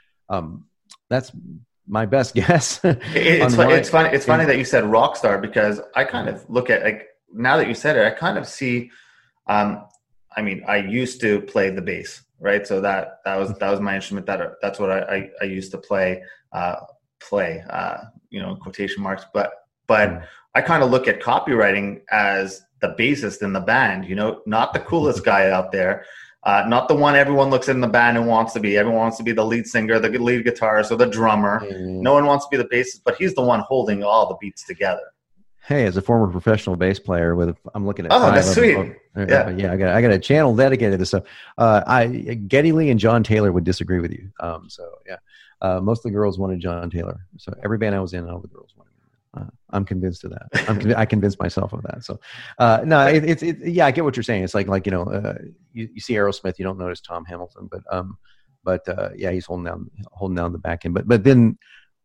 Um, that's my best guess. it's, fun, it's funny. It's funny that you said rock star, because I kind of look at, like, now that you said it, I kind of see, um, I mean, I used to play the bass, right? So that, that was, that was my instrument. That that's what I, I, I used to play, uh, play, uh, you know, quotation marks, but, but mm. I kind of look at copywriting as the bassist in the band, you know, not the coolest guy out there. Uh, not the one everyone looks in the band and wants to be. Everyone wants to be the lead singer, the lead guitarist, or the drummer. Mm. No one wants to be the bassist, but he's the one holding all the beats together. Hey, as a former professional bass player, with I'm looking at oh, that's sweet. Them, yeah, yeah, I got I got a channel dedicated to this stuff. Uh, I Geddy Lee and John Taylor would disagree with you. Um, so yeah, uh, most of the girls wanted John Taylor. So every band I was in, all the girls wanted. Uh, I'm convinced of that. I'm con- I convinced myself of that. So, uh, no, it's it, it, yeah, I get what you're saying. It's like, like, you know, uh, you, you see Aerosmith, you don't notice Tom Hamilton, but, um, but, uh, yeah, he's holding down, holding down the back end, but, but then,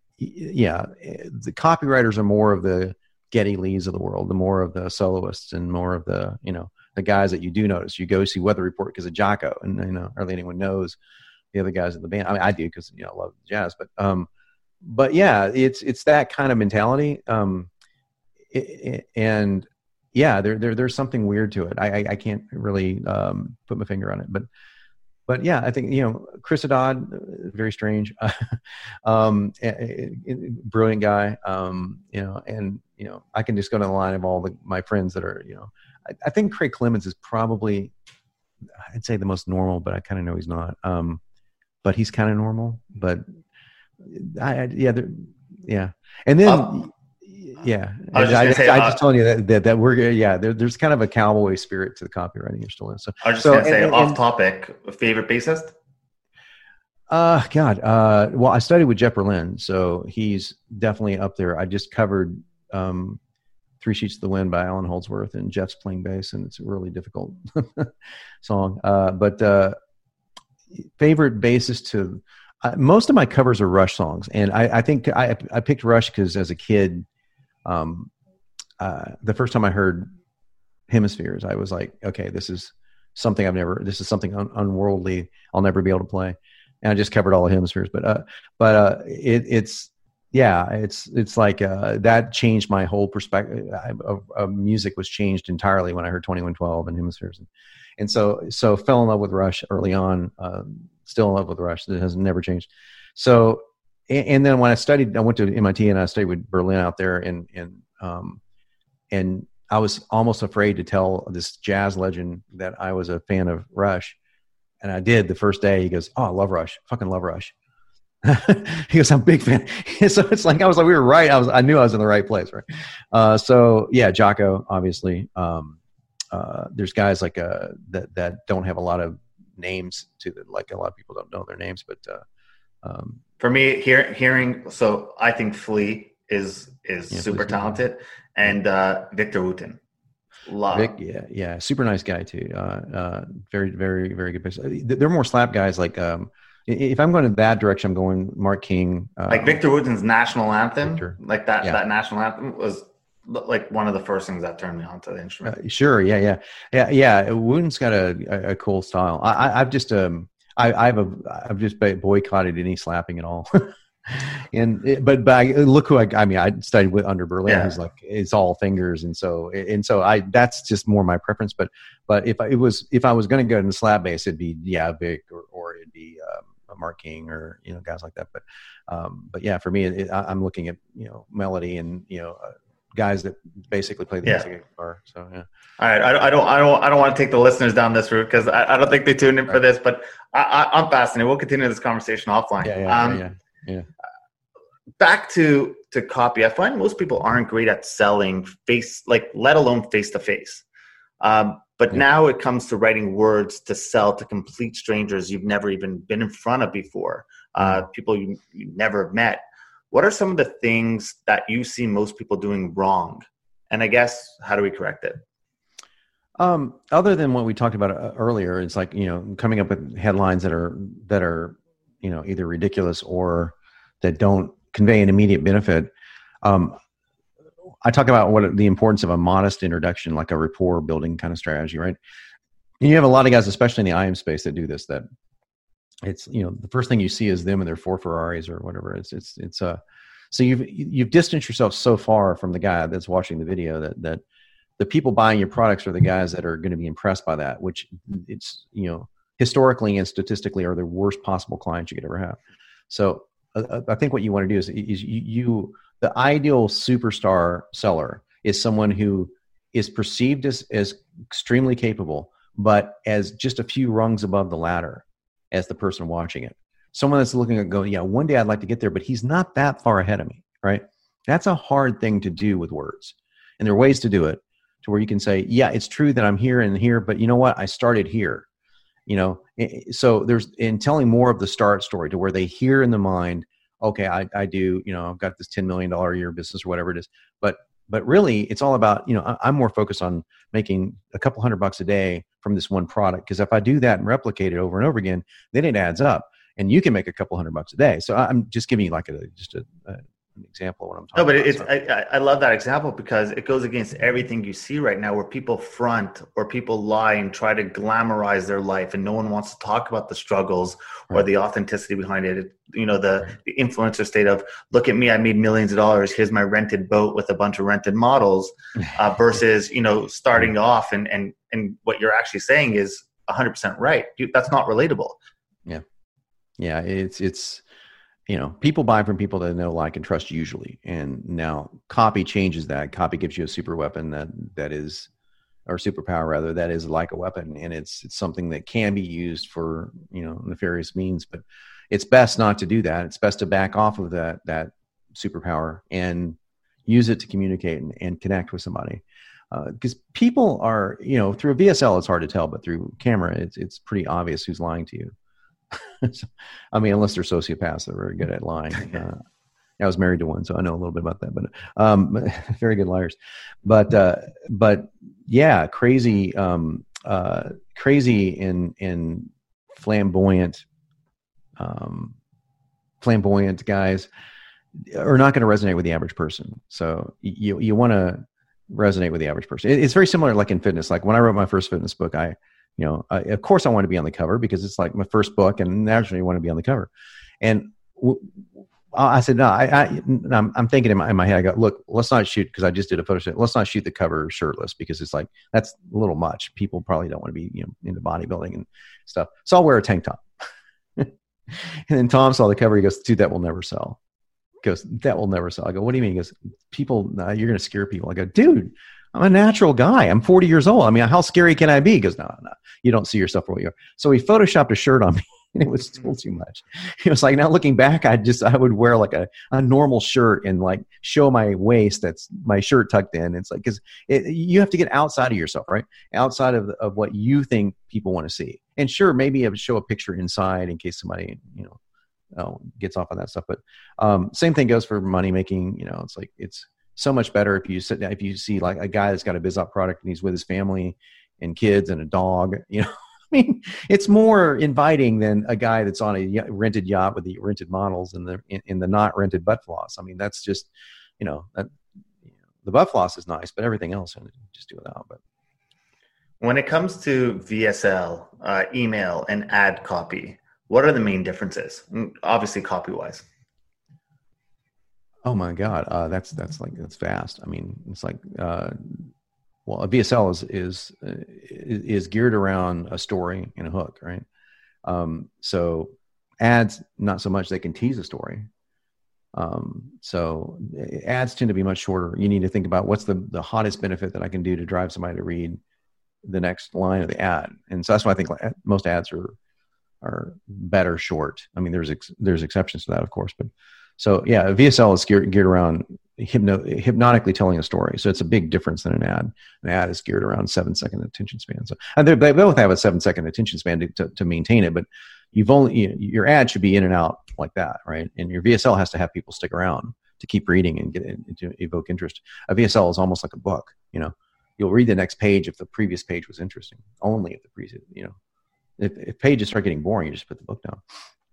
yeah, the copywriters are more of the Geddy Lees of the world, the more of the soloists and more of the, you know, the guys that you do notice. You go see Weather Report because of Jocko, and, you know, hardly anyone knows the other guys in the band. I mean, I do, because, you know, I love jazz, but, um, But yeah, it's it's that kind of mentality, um, it, it, and yeah, there there there's something weird to it. I I, I can't really um, put my finger on it, but but yeah, I think, you know, Chris Haddad, very strange, um, a, a, a brilliant guy, um, you know, and you know, I can just go to the line of all the, my friends that are, you know, I, I think Craig Clemens is probably, I'd say, the most normal, but I kind of know he's not, um, but he's kind of normal, but. I, I yeah, there, yeah, and then. Uh, Yeah, I was just, I, gonna say, I, I uh, just telling you that, that that we're yeah. There, there's kind of a cowboy spirit to the copywriting you're still in. So I was just so, gonna say, and, off and, topic, favorite bassist. Uh, God, uh, well, I studied with Jeff Berlin, so he's definitely up there. I just covered um, Three Sheets to the Wind by Alan Holdsworth, and Jeff's playing bass, and it's a really difficult song. Uh, but uh, favorite bassist to uh, most of my covers are Rush songs, and I, I think I I picked Rush because as a kid. Um, uh, the first time I heard Hemispheres, I was like, okay, this is something I've never, this is something un- unworldly. I'll never be able to play. And I just covered all the Hemispheres, but, uh, but, uh, it, it's, yeah, it's, it's like, uh, that changed my whole perspective of, of music was changed entirely when I heard twenty-one twelve and Hemispheres. And, and so, so fell in love with Rush early on, uh, still in love with Rush. That has never changed. So, and then when I studied, I went to M I T and I studied with Berlin out there, and and um, and I was almost afraid to tell this jazz legend that I was a fan of Rush, and I did the first day. He goes, "Oh, I love Rush, fucking love Rush." He goes, "I'm a big fan." So it's like I was like, we were right. I was, I knew I was in the right place, right? Uh, so yeah, Jaco, obviously. Um, uh, there's guys like uh, that that don't have a lot of names to the, like a lot of people don't know their names, but. Uh, um, For me, hear, hearing, so I think Flea is is Yeah, super Flea's good. talented, and uh, Victor Wooten. Love. Vic, yeah, yeah, super nice guy too. Uh, uh, very, very, very good bass. They're more slap guys. Like, um, if I'm going in that direction, I'm going Mark King. Um, Like Victor Wooten's national anthem, Victor. like that Yeah. that national anthem was like one of the first things that turned me on to the instrument. Uh, sure, yeah, yeah, yeah, yeah. Wooten's got a, a, a cool style. I, I, I've just um, I, I've a, I've just boycotted any slapping at all. And it, but but I, look who I I mean I studied with under Berlin. Yeah. Who's like it's all fingers, and so and so I that's just more my preference. But but if I, it was if I was going to go in the slap bass, it'd be yeah Vic or or it'd be um, Mark King or you know guys like that. But um, but yeah, for me, it, I, I'm looking at you know melody and you know uh, guys that basically play the Yeah. music guitar. So yeah. All right, I, I don't, I don't, I don't want to take the listeners down this route because I, I don't think they tuned in for this, but I, I, I'm fascinated. We'll continue this conversation offline. Yeah, yeah, um, yeah, yeah. Back to to copy, I find most people aren't great at selling face, like let alone face to face. Um, But Yeah. now it comes to writing words to sell to complete strangers you've never even been in front of before, uh, people you, you never met. What are some of the things that you see most people doing wrong? And I guess, how do we correct it? Um, other than what we talked about uh, earlier, it's like, you know, coming up with headlines that are, that are, you know, either ridiculous or that don't convey an immediate benefit. Um, I talk about what the importance of a modest introduction, like a rapport building kind of strategy, right? And you have a lot of guys, especially in the I M space, that do this, that it's, you know, the first thing you see is them and their four Ferraris or whatever. It's, it's, it's, uh, so you've, you've distanced yourself so far from the guy that's watching the video that, that the people buying your products are the guys that are going to be impressed by that, which it's, you know, historically and statistically are the worst possible clients you could ever have. So uh, I think what you want to do is, is you, you, the ideal superstar seller is someone who is perceived as, as extremely capable, but as just a few rungs above the ladder as the person watching it. Someone that's looking at going, yeah, one day I'd like to get there, but he's not that far ahead of me, right? That's a hard thing to do with words. And there are ways to do it to where you can say, yeah, it's true that I'm here and here, but you know what? I started here, you know? So there's, in telling more of the start story to where they hear in the mind, okay, I, I do, you know, I've got this ten million dollars a year business or whatever it is. But, but really it's all about, you know, I, I'm more focused on making a couple hundred bucks a day from this one product. Cause if I do that and replicate it over and over again, then it adds up and you can make a couple hundred bucks a day. So I'm just giving you like a, just a, a an example of what I'm talking No, but about. it's, So- I, I love that example because it goes against everything you see right now where people front or people lie and try to glamorize their life and no one wants to talk about the struggles or Right. the authenticity behind it. You know, the, Right. the influencer state of, look at me, I made millions of dollars. Here's my rented boat with a bunch of rented models uh, versus, you know, starting off and, and, and what you're actually saying is one hundred percent right. You, that's not relatable. Yeah. Yeah. It's, it's, you know, people buy from people that know, like, and trust usually. And now copy changes that. Copy gives you a super weapon that, that is, or superpower rather, that is like a weapon, and it's it's something that can be used for, you know, nefarious means. But it's best not to do that. It's best to back off of that that superpower and use it to communicate and, and connect with somebody. Because uh, people are, you know, through a V S L it's hard to tell, but through camera it's it's pretty obvious who's lying to you. So, I mean, unless they're sociopaths, they're very good at lying. Uh, I was married to one, so I know a little bit about that. But um, very good liars. But uh, but yeah, crazy, um, uh, crazy and and flamboyant, um, flamboyant guys are not going to resonate with the average person. So you you want to resonate with the average person. It, it's very similar, like in fitness. Like when I wrote my first fitness book, I, you know, I, of course I want to be on the cover because it's like my first book, and naturally you want to be on the cover. And w- I said, no, I, I, I'm, I'm thinking in my, in my head, I go, look, let's not shoot, because I just did a photo shoot. Let's not shoot the cover shirtless, because it's like, that's a little much. People probably don't want to be, you know, into bodybuilding and stuff. So I'll wear a tank top. And then Tom saw the cover. He goes, dude, that will never sell. He goes, that will never sell. I go, what do you mean? He goes, people, uh, you're going to scare people. I go, dude, I'm a natural guy. I'm forty years old. I mean, how scary can I be? He goes, no, no, you don't see yourself for what you are. So he photoshopped a shirt on me. And it was still too much. It was like, now looking back, I just, I would wear like a, a normal shirt and like show my waist. That's my shirt tucked in. It's like, cause it, you have to get outside of yourself, right? Outside of, of what you think people want to see. And sure, maybe I would show a picture inside in case somebody, you know, oh, gets off on that stuff. But um, same thing goes for money making. You know, it's like, it's so much better if you sit down, if you see like a guy that's got a BizOp product and he's with his family and kids and a dog, you know, I mean, it's more inviting than a guy that's on a rented yacht with the rented models and the in, in the not rented butt floss. I mean, that's just, you know, that, you know, the butt floss is nice, but everything else, I just do without. But when it comes to V S L, uh, email, and ad copy, what are the main differences? Obviously, copy wise. Oh my God, uh, that's that's like that's vast. I mean, it's like. Uh, Well, a V S L is is is geared around a story and a hook, right? Um, so ads, not so much. They can tease a story. Um, so ads tend to be much shorter. You need to think about what's the the hottest benefit that I can do to drive somebody to read the next line of the ad. And so that's why I think most ads are are better short. I mean, there's ex, there's exceptions to that, of course, but so yeah, a V S L is geared, geared around hypno, hypnotically telling a story. So it's a big difference than an ad. An ad is geared around seven second attention span. So and they both have a seven second attention span to, to, to maintain it, but you've only, you know, your ad should be in and out like that, right? And your V S L has to have people stick around to keep reading and get it, to evoke interest. A V S L is almost like a book, you know. You'll read the next page if the previous page was interesting. Only if the previous, you know, if, if pages start getting boring, you just put the book down.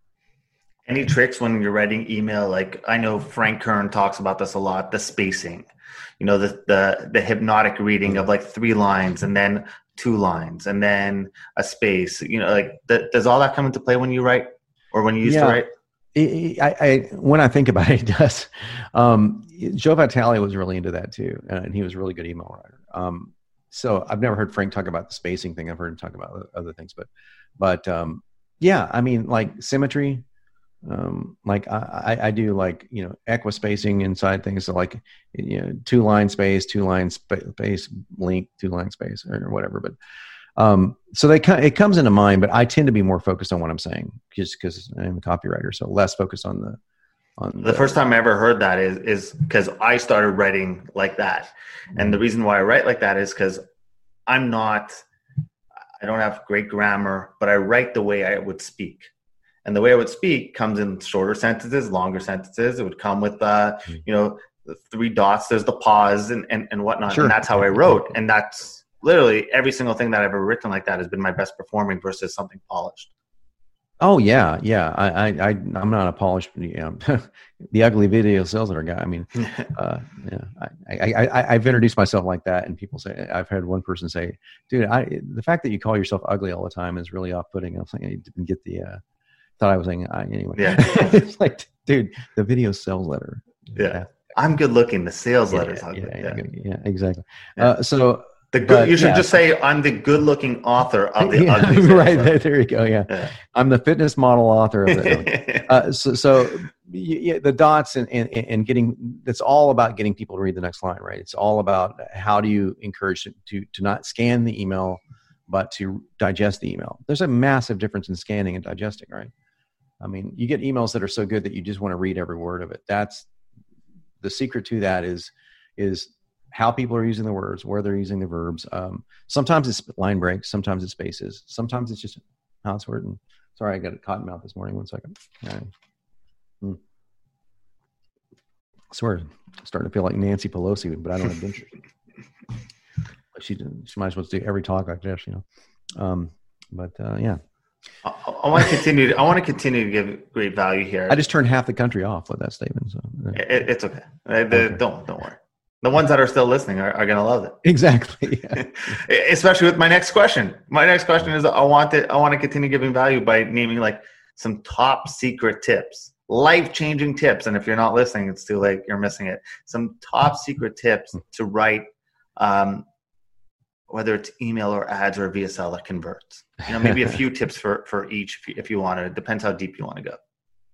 Any tricks when you're writing email? Like I know Frank Kern talks about this a lot, the spacing, you know, the, the, the hypnotic reading of like three lines and then two lines and then a space, you know, like the, does all that come into play when you write or when you used yeah, to write? It, I, I, when I think about it, it does. Um, Joe Vitale was really into that too. And he was a really good email writer. Um, so I've never heard Frank talk about the spacing thing. I've heard him talk about other things, but, but um, yeah, I mean, like symmetry. Um, like I, I do like, you know, equispacing inside things. So like, you know, two line space, two line space, link, two line space or whatever. But, um, so they it comes into mind, but I tend to be more focused on what I'm saying just because I'm a copywriter. So less focused on the, on the, the first time I ever heard that is, is because I started writing like that. And the reason why I write like that is because I'm not, I don't have great grammar, but I write the way I would speak. And the way I would speak comes in shorter sentences, longer sentences. It would come with, uh, you know, the three dots. There's the pause and, and, and whatnot. Sure. And that's how I wrote. And that's literally every single thing that I've ever written like that has been my best performing versus something polished. Oh yeah, yeah. I, I, I I'm not a polished, you know, the ugly video sales letter guy. I mean, uh, yeah. I, I, I, I've introduced myself like that, and people say, I've had one person say, "Dude, I the fact that you call yourself ugly all the time is really off-putting." I was like, I didn't get the. Uh, Thought I was saying uh, anyway. Yeah. It's like, dude, the video sales letter. Yeah, yeah. I'm good looking. The sales yeah, letters. Yeah, yeah, yeah, yeah. yeah, exactly. Yeah. Uh, so the good. but, you should yeah. just say, "I'm the good-looking author of the yeah, ugly." Right there, there you go. Yeah. yeah, I'm the fitness model author of it. uh, so, so, yeah, the dots and, and, and getting, that's all about getting people to read the next line, right? It's all about how do you encourage them to, to not scan the email, but to digest the email. There's a massive difference in scanning and digesting, right? I mean, you get emails that are so good that you just want to read every word of it. That's the secret to that is, is how people are using the words, where they're using the verbs. Um, sometimes it's line breaks, sometimes it's spaces, sometimes it's just how it's written. Sorry, I got a cotton mouth this morning. One second. All right. Hmm. I swear, I'm starting to feel like Nancy Pelosi, but I don't have dentures. She, she might as well do every talk like this, you know. Um, but uh, yeah. I, I want to continue. To, I want to continue to give great value here. I just turned half the country off with that statement. So it, it's okay. The, okay. Don't don't worry. The ones that are still listening are, are going to love it. Exactly. Yeah. Especially with my next question. My next question is: I want to I want to continue giving value by naming like some top secret tips, life changing tips. And if you're not listening, it's too late. You're missing it. Some top secret tips to write. Um, whether it's email or ads or V S L that converts. You know, maybe a few tips for, for each if you, if you want to. It depends how deep you want to go.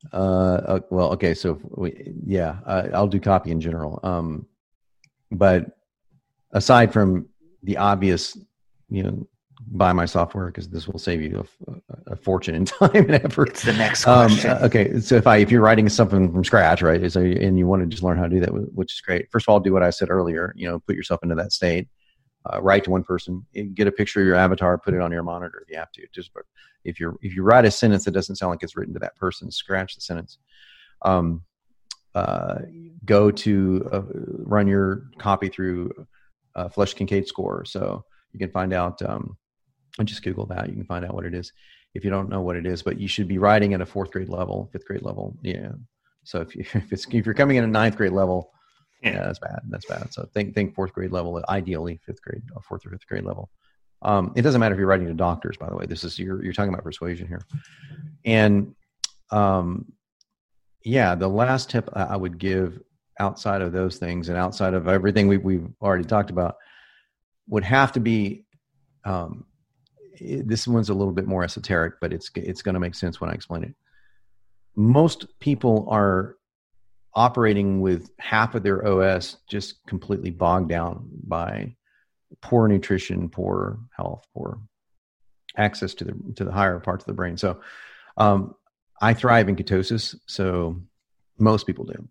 Uh, well, okay. So we, yeah, uh, I'll do copy in general. Um, but aside from the obvious, you know, buy my software because this will save you a, a fortune in time and effort. It's the next question. Um, okay. So if I, if you're writing something from scratch, right. So, and you want to just learn how to do that, which is great. First of all, do what I said earlier, you know, put yourself into that state. Uh, write to one person, get a picture of your avatar, put it on your monitor if you have to. Just if you're if you write a sentence that doesn't sound like it's written to that person, scratch the sentence. Um, uh, go to uh, run your copy through uh, Flesch Kincaid score, so you can find out. Um, and just Google that; you can find out what it is if you don't know what it is. But you should be writing at a fourth grade level, fifth grade level. Yeah. So if you, if it's if you're coming in a ninth grade level. Yeah. yeah, that's bad. That's bad. So think think fourth grade level, ideally fifth grade or fourth or fifth grade level. Um, it doesn't matter if you're writing to doctors, by the way. This is you're you're talking about persuasion here. And um, yeah, the last tip I would give outside of those things and outside of everything we we've already talked about would have to be. Um, it, this one's a little bit more esoteric, but it's it's going to make sense when I explain it. Most people are operating with half of their O S just completely bogged down by poor nutrition, poor health, poor access to the to the higher parts of the brain. So um, I thrive in ketosis, so most people do.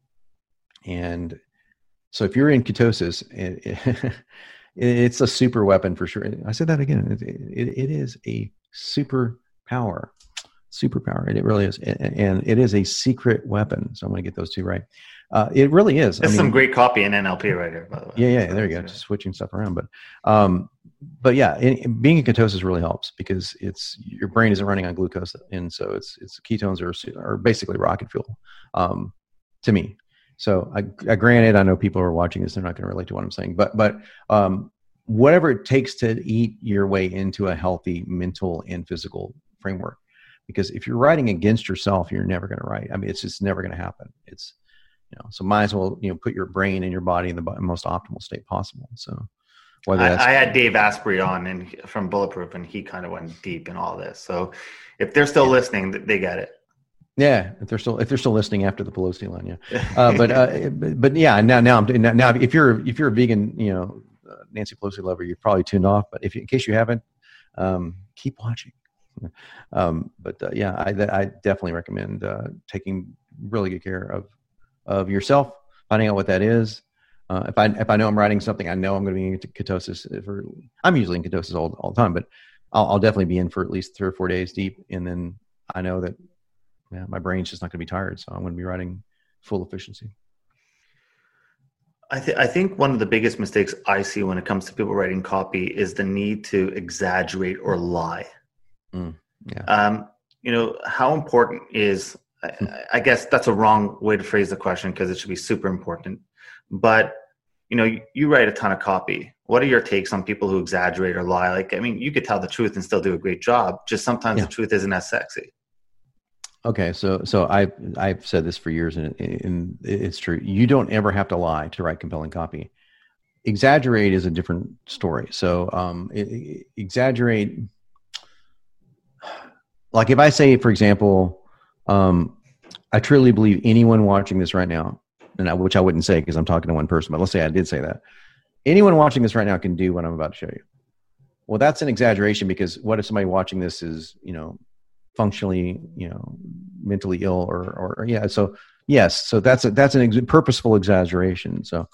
And so if you're in ketosis, it, it, it's a super weapon for sure. I said that again. It, it, it is a super power. Superpower, it really is, and it is a secret weapon. So I'm going to get those two right. Uh, it really is. There's I mean, some great copy in N L P right here, by the way. Yeah, yeah, there you go. Just switching stuff around, but, um, but yeah, in, being in ketosis really helps because it's your brain isn't running on glucose, and so it's it's ketones are are basically rocket fuel um, to me. So I, I granted, I know people are watching this; they're not going to relate to what I'm saying, but but um, whatever it takes to eat your way into a healthy mental and physical framework. Because if you're writing against yourself, you're never going to write. I mean, it's just never going to happen. It's, you know, so might as well, you know, put your brain and your body in the most optimal state possible. So whether I, that's I had Dave Asprey on and from Bulletproof, and he kind of went deep in all this. So if they're still yeah. listening, they get it. Yeah, if they're still if they're still listening after the Pelosi line, yeah. Uh, but, uh, but but yeah, now now I'm now, now if you're if you're a vegan, you know, uh, Nancy Pelosi lover, you're probably tuned off. But if you, in case you haven't, um, keep watching. Um, but uh, yeah, I, I definitely recommend uh, taking really good care of of yourself, finding out what that is. Uh, if I if I know I'm writing something, I know I'm going to be in ketosis. For I'm usually in ketosis all all the time, but I'll, I'll definitely be in for at least three or four days deep, and then I know that yeah, my brain's just not going to be tired, so I'm going to be writing full efficiency. I, th- I think one of the biggest mistakes I see when it comes to people writing copy is the need to exaggerate or lie. Mm, yeah. Um, you know, how important is, I, I guess that's a wrong way to phrase the question because it should be super important. But, you know, you, you write a ton of copy. What are your takes on people who exaggerate or lie? Like, I mean, you could tell the truth and still do a great job. Just sometimes yeah. the truth isn't as sexy. Okay. So, so I, I've said this for years and, and it's true. You don't ever have to lie to write compelling copy. Exaggerate is a different story. So, um, it, it, exaggerate, like if I say, for example, um, I truly believe anyone watching this right now, and I, which I wouldn't say because I'm talking to one person, but let's say I did say that. Anyone watching this right now can do what I'm about to show you. Well, that's an exaggeration, because what if somebody watching this is, you know, functionally, you know, mentally ill or, or, or yeah. So yes, so that's a, that's an ex- purposeful exaggeration. So,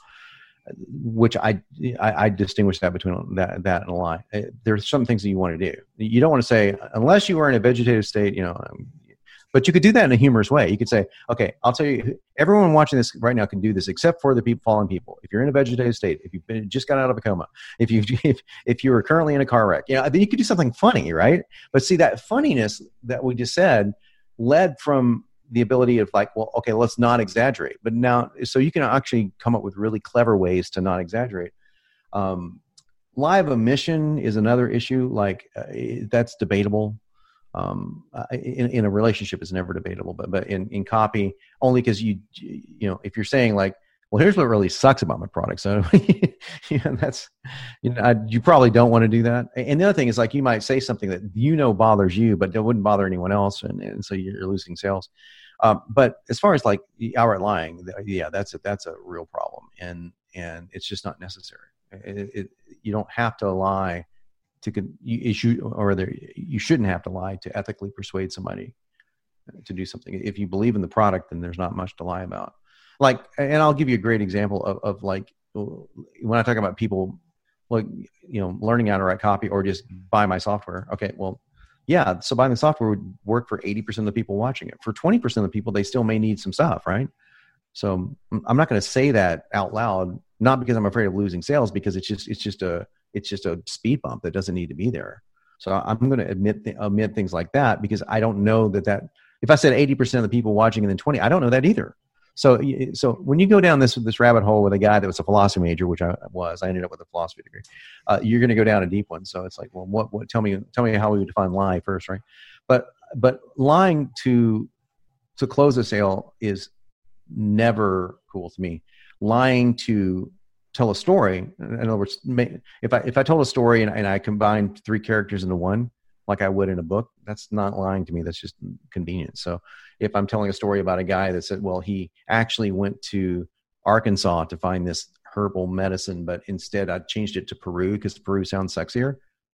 which I, I, I distinguish that between that, that and a lie. There's some things that you want to do. You don't want to say, unless you are in a vegetative state, you know, but you could do that in a humorous way. You could say, okay, I'll tell you, everyone watching this right now can do this except for the people, fallen people. If you're in a vegetative state, if you've been, just got out of a coma, if you if, if you were currently in a car wreck, you know, then you could do something funny, right? But see, that funniness that we just said led from the ability of like, well, okay, let's not exaggerate. But now, so you can actually come up with really clever ways to not exaggerate. Um, live omission is another issue. Like uh, that's debatable. Um, in, in a relationship is never debatable, but, but in, in copy, only because you, you know, if you're saying like, well, here's what really sucks about my product. So you know, that's, you know, I, you probably don't want to do that. And the other thing is like, you might say something that, you know, bothers you, but that wouldn't bother anyone else. And, and so you're losing sales. Um, but as far as like outright lying, yeah, that's a, that's a real problem. And, and it's just not necessary. It, it, you don't have to lie to you issue, or rather, you shouldn't have to lie to ethically persuade somebody to do something. If you believe in the product, then there's not much to lie about. Like, and I'll give you a great example of, of like, when I talk about people, like, you know, learning how to write copy or just buy my software. Okay, well, yeah, so buying the software would work for eighty percent of the people watching it. For twenty percent of the people, they still may need some stuff, right? So I'm not going to say that out loud, not because I'm afraid of losing sales, because it's just, it's just a, it's just a speed bump that doesn't need to be there. So I'm going to admit, th- omit things like that, because I don't know that that, if I said eighty percent of the people watching and then twenty, I don't know that either. So, so when you go down this, this rabbit hole with a guy that was a philosophy major, which I was, I ended up with a philosophy degree, uh, you're going to go down a deep one. So it's like, well, what, what, tell me, tell me how we would define lie first, right? But, but lying to, to close a sale is never cool to me. Lying to tell a story, in other words, if I if I told a story and, and I combined three characters into one, like I would in a book, that's not lying to me. That's just convenience. So if I'm telling a story about a guy that said, well, he actually went to Arkansas to find this herbal medicine, but instead I changed it to Peru because Peru sounds sexier.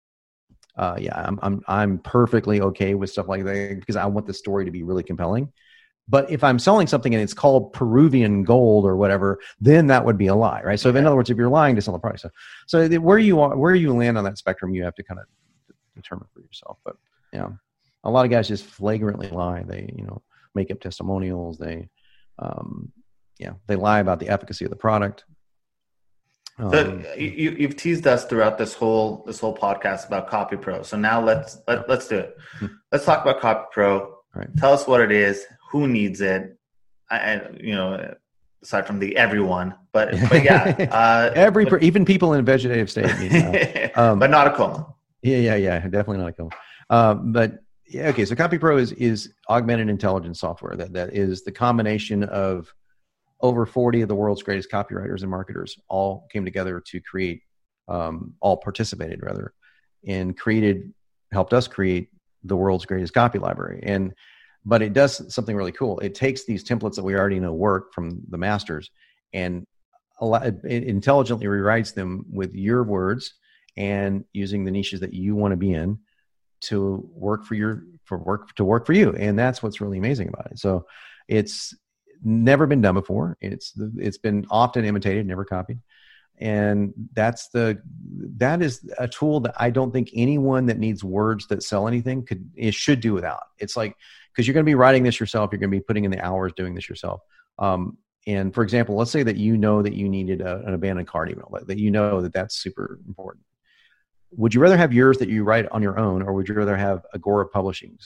Uh, yeah, I'm I'm I'm perfectly okay with stuff like that, because I want the story to be really compelling. But if I'm selling something and it's called Peruvian gold or whatever, then that would be a lie, right? So if, in other words, if you're lying to sell a product, so, so the, where you are, where you land on that spectrum, you have to kind of determine for yourself. But yeah, a lot of guys just flagrantly lie. They, you know, make up testimonials. They, um, yeah, they lie about the efficacy of the product. Um, so you, you've teased us throughout this whole this whole podcast about Copy Pro. So now let's let, let's do it. Let's talk about Copy Pro. Right. Tell us what it is. Who needs it? I, you know, aside from the everyone, but but yeah, uh, every but, even people in a vegetative state, need that. Um, but not a coma. Yeah, yeah, yeah, definitely not a coma. Uh, but yeah, okay. So Copy Pro is is augmented intelligence software that that is the combination of over forty of the world's greatest copywriters and marketers all came together to create, um, all participated rather, and created, helped us create the world's greatest copy library. And but it does something really cool. It takes these templates that we already know work from the masters and a lot, it intelligently rewrites them with your words and using the niches that you want to be in to work for your for work to work for you. And that's what's really amazing about it. So it's never been done before. It's it's been often imitated, never copied. And that's the that is a tool that I don't think anyone that needs words that sell anything could it should do without. It's like, because you're going to be writing this yourself, you're going to be putting in the hours doing this yourself. Um, and for example, let's say that you know that you needed a, an abandoned cart email, that you know that that's super important. Would you rather have yours that you write on your own, or would you rather have Agora Publishing's,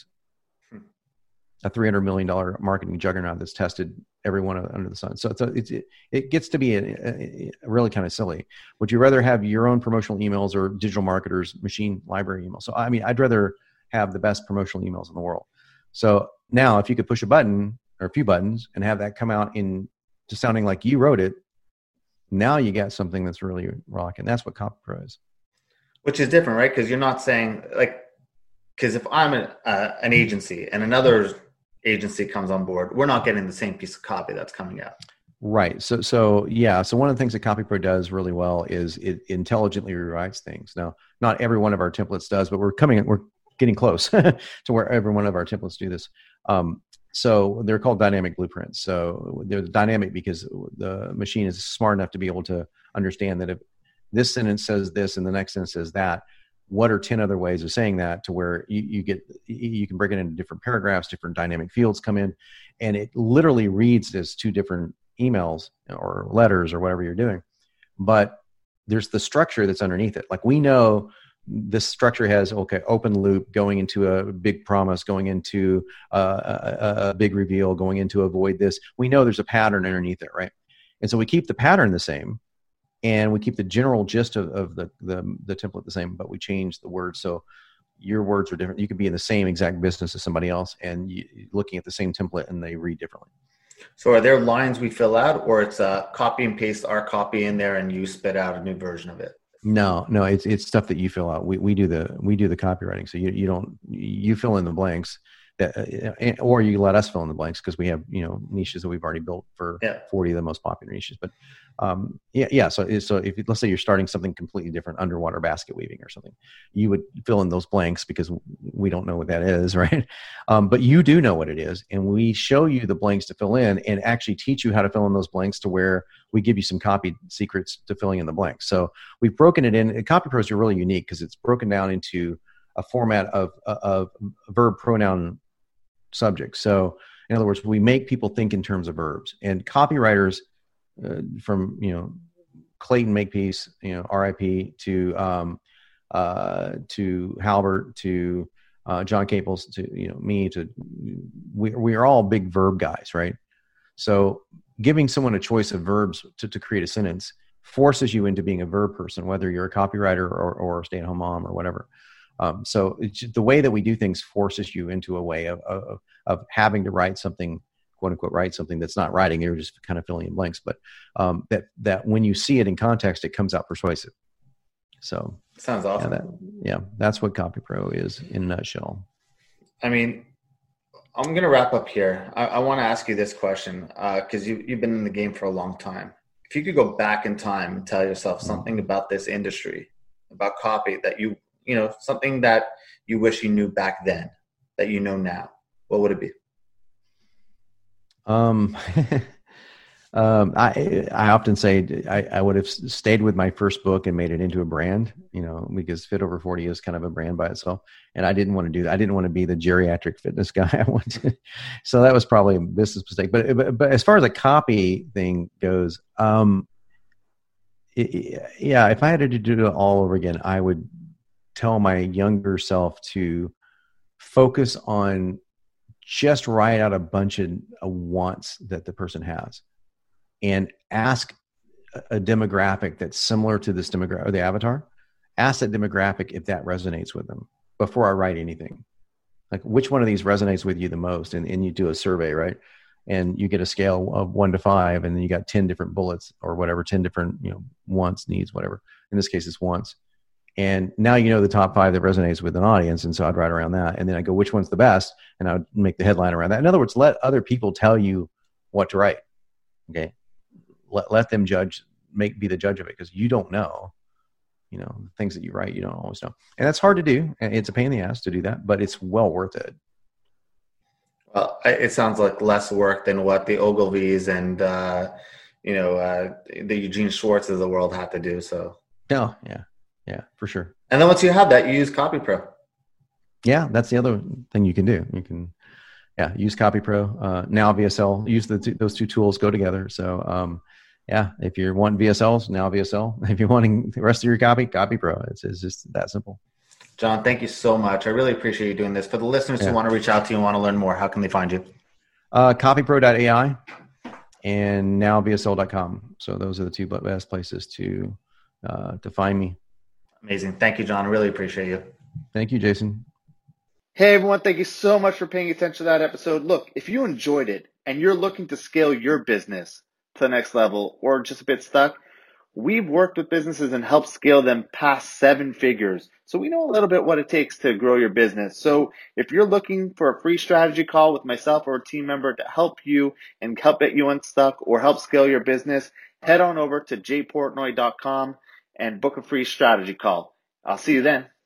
a three hundred million dollars marketing juggernaut that's tested everyone under the sun? So it's a, it's, it, it gets to be a, a, a really kind of silly. Would you rather have your own promotional emails or digital marketers machine library emails? So, I mean, I'd rather have the best promotional emails in the world. So now if you could push a button or a few buttons and have that come out in just sounding like you wrote it, now you got something that's really rocking. That's what Copy Pro is. Which is different, right? Because you're not saying like, because if I'm an, uh, an agency and another agency comes on board, we're not getting the same piece of copy that's coming out. Right. So, so yeah. So one of the things that CopyPro does really well is it intelligently rewrites things. Now, not every one of our templates does, but we're coming, we're getting close to where every one of our templates do this. Um, so they're called dynamic blueprints. So they're dynamic because the machine is smart enough to be able to understand that if this sentence says this and the next sentence says that, what are ten other ways of saying that, to where you, you get, you can break it into different paragraphs, different dynamic fields come in, and it literally reads as two different emails or letters or whatever you're doing. But there's the structure that's underneath it. Like, we know this structure has, okay, open loop going into a big promise, going into a, a, a big reveal, going into avoid this. We know there's a pattern underneath it, right? And so we keep the pattern the same, and we keep the general gist of, of the, the, the template the same, but we change the words. So your words are different. You could be in the same exact business as somebody else and you, looking at the same template, and they read differently. So are there lines we fill out, or it's a copy and paste our copy in there and you spit out a new version of it? No, no, it's it's stuff that you fill out. We we do the we do the copywriting. So you you don't you fill in the blanks, that, or you let us fill in the blanks, because we have, you know, niches that we've already built for yeah. forty of the most popular niches. But um, yeah, yeah. So so if let's say you're starting something completely different, underwater basket weaving or something, you would fill in those blanks because we don't know what that is, right? Um, but you do know what it is, and we show you the blanks to fill in, and actually teach you how to fill in those blanks, to where we give you some copy secrets to filling in the blanks. So we've broken it in. CopyPros are really unique because it's broken down into a format of of verb, pronoun, subject. So in other words, we make people think in terms of verbs, and copywriters uh, from, you know, Clayton Makepeace, you know, R I P, to um, uh, to Halbert, to uh, John Caples, to, you know, me, to we we are all big verb guys, right? So giving someone a choice of verbs to, to create a sentence forces you into being a verb person, whether you're a copywriter or, or a stay-at-home mom or whatever. Um, so it's, the way that we do things forces you into a way of, of, of having to write something, quote unquote, write something that's not writing. You're just kind of filling in blanks, but um, that, that when you see it in context, it comes out persuasive. So sounds awesome. Yeah, that, yeah that's what CopyPro is in a nutshell. I mean, I'm going to wrap up here. I, I want to ask you this question because uh, you, you've been in the game for a long time. If you could go back in time and tell yourself something about this industry, about copy, that you, you know, something that you wish you knew back then that you know now, what would it be? Um, um, I, I often say I, I would have stayed with my first book and made it into a brand, you know, because Fit Over forty is kind of a brand by itself. And I didn't want to do that. I didn't want to be the geriatric fitness guy. I wanted, so that was probably a business mistake. But, but, but as far as a copy thing goes, um, it, yeah, if I had to do it all over again, I would tell my younger self to focus on just write out a bunch of uh, wants that the person has, and ask a demographic that's similar to this demographic, or the avatar. Ask that demographic if that resonates with them before I write anything. Like, which one of these resonates with you the most? And, and you do a survey, right? And you get a scale of one to five, and then you got ten different bullets or whatever, ten different, you know, wants, needs, whatever. In this case, it's wants. And now you know the top five that resonates with an audience. And so I'd write around that. And then I go, which one's the best? And I would make the headline around that. In other words, let other people tell you what to write. Okay. Let, let them judge, make, be the judge of it. Cause you don't know, you know, the things that you write, you don't always know. And that's hard to do. And it's a pain in the ass to do that, but it's well worth it. Well, it sounds like less work than what the Ogilvies and, uh, you know, uh, the Eugene Schwartz of the world have to do. So. No, yeah. Yeah, for sure. And then once you have that, you use CopyPro. Yeah, that's the other thing you can do. You can, yeah, use CopyPro. Uh, now V S L, use the two, those two tools go together. So, um, yeah, if you're wanting V S Ls, now V S L. If you're wanting the rest of your copy, CopyPro. It's, it's just that simple. John, thank you so much. I really appreciate you doing this. For the listeners yeah. who want to reach out to you and want to learn more, how can they find you? Uh, copypro dot A I and now V S L dot com. So those are the two best places to uh, to find me. Amazing. Thank you, John. I really appreciate you. Thank you, Jason. Hey, everyone. Thank you so much for paying attention to that episode. Look, if you enjoyed it and you're looking to scale your business to the next level or just a bit stuck, We've worked with businesses and helped scale them past seven figures. So we know a little bit what it takes to grow your business. So if you're looking for a free strategy call with myself or a team member to help you and help get you unstuck or help scale your business, head on over to j portnoy dot com and book a free strategy call. I'll see you then.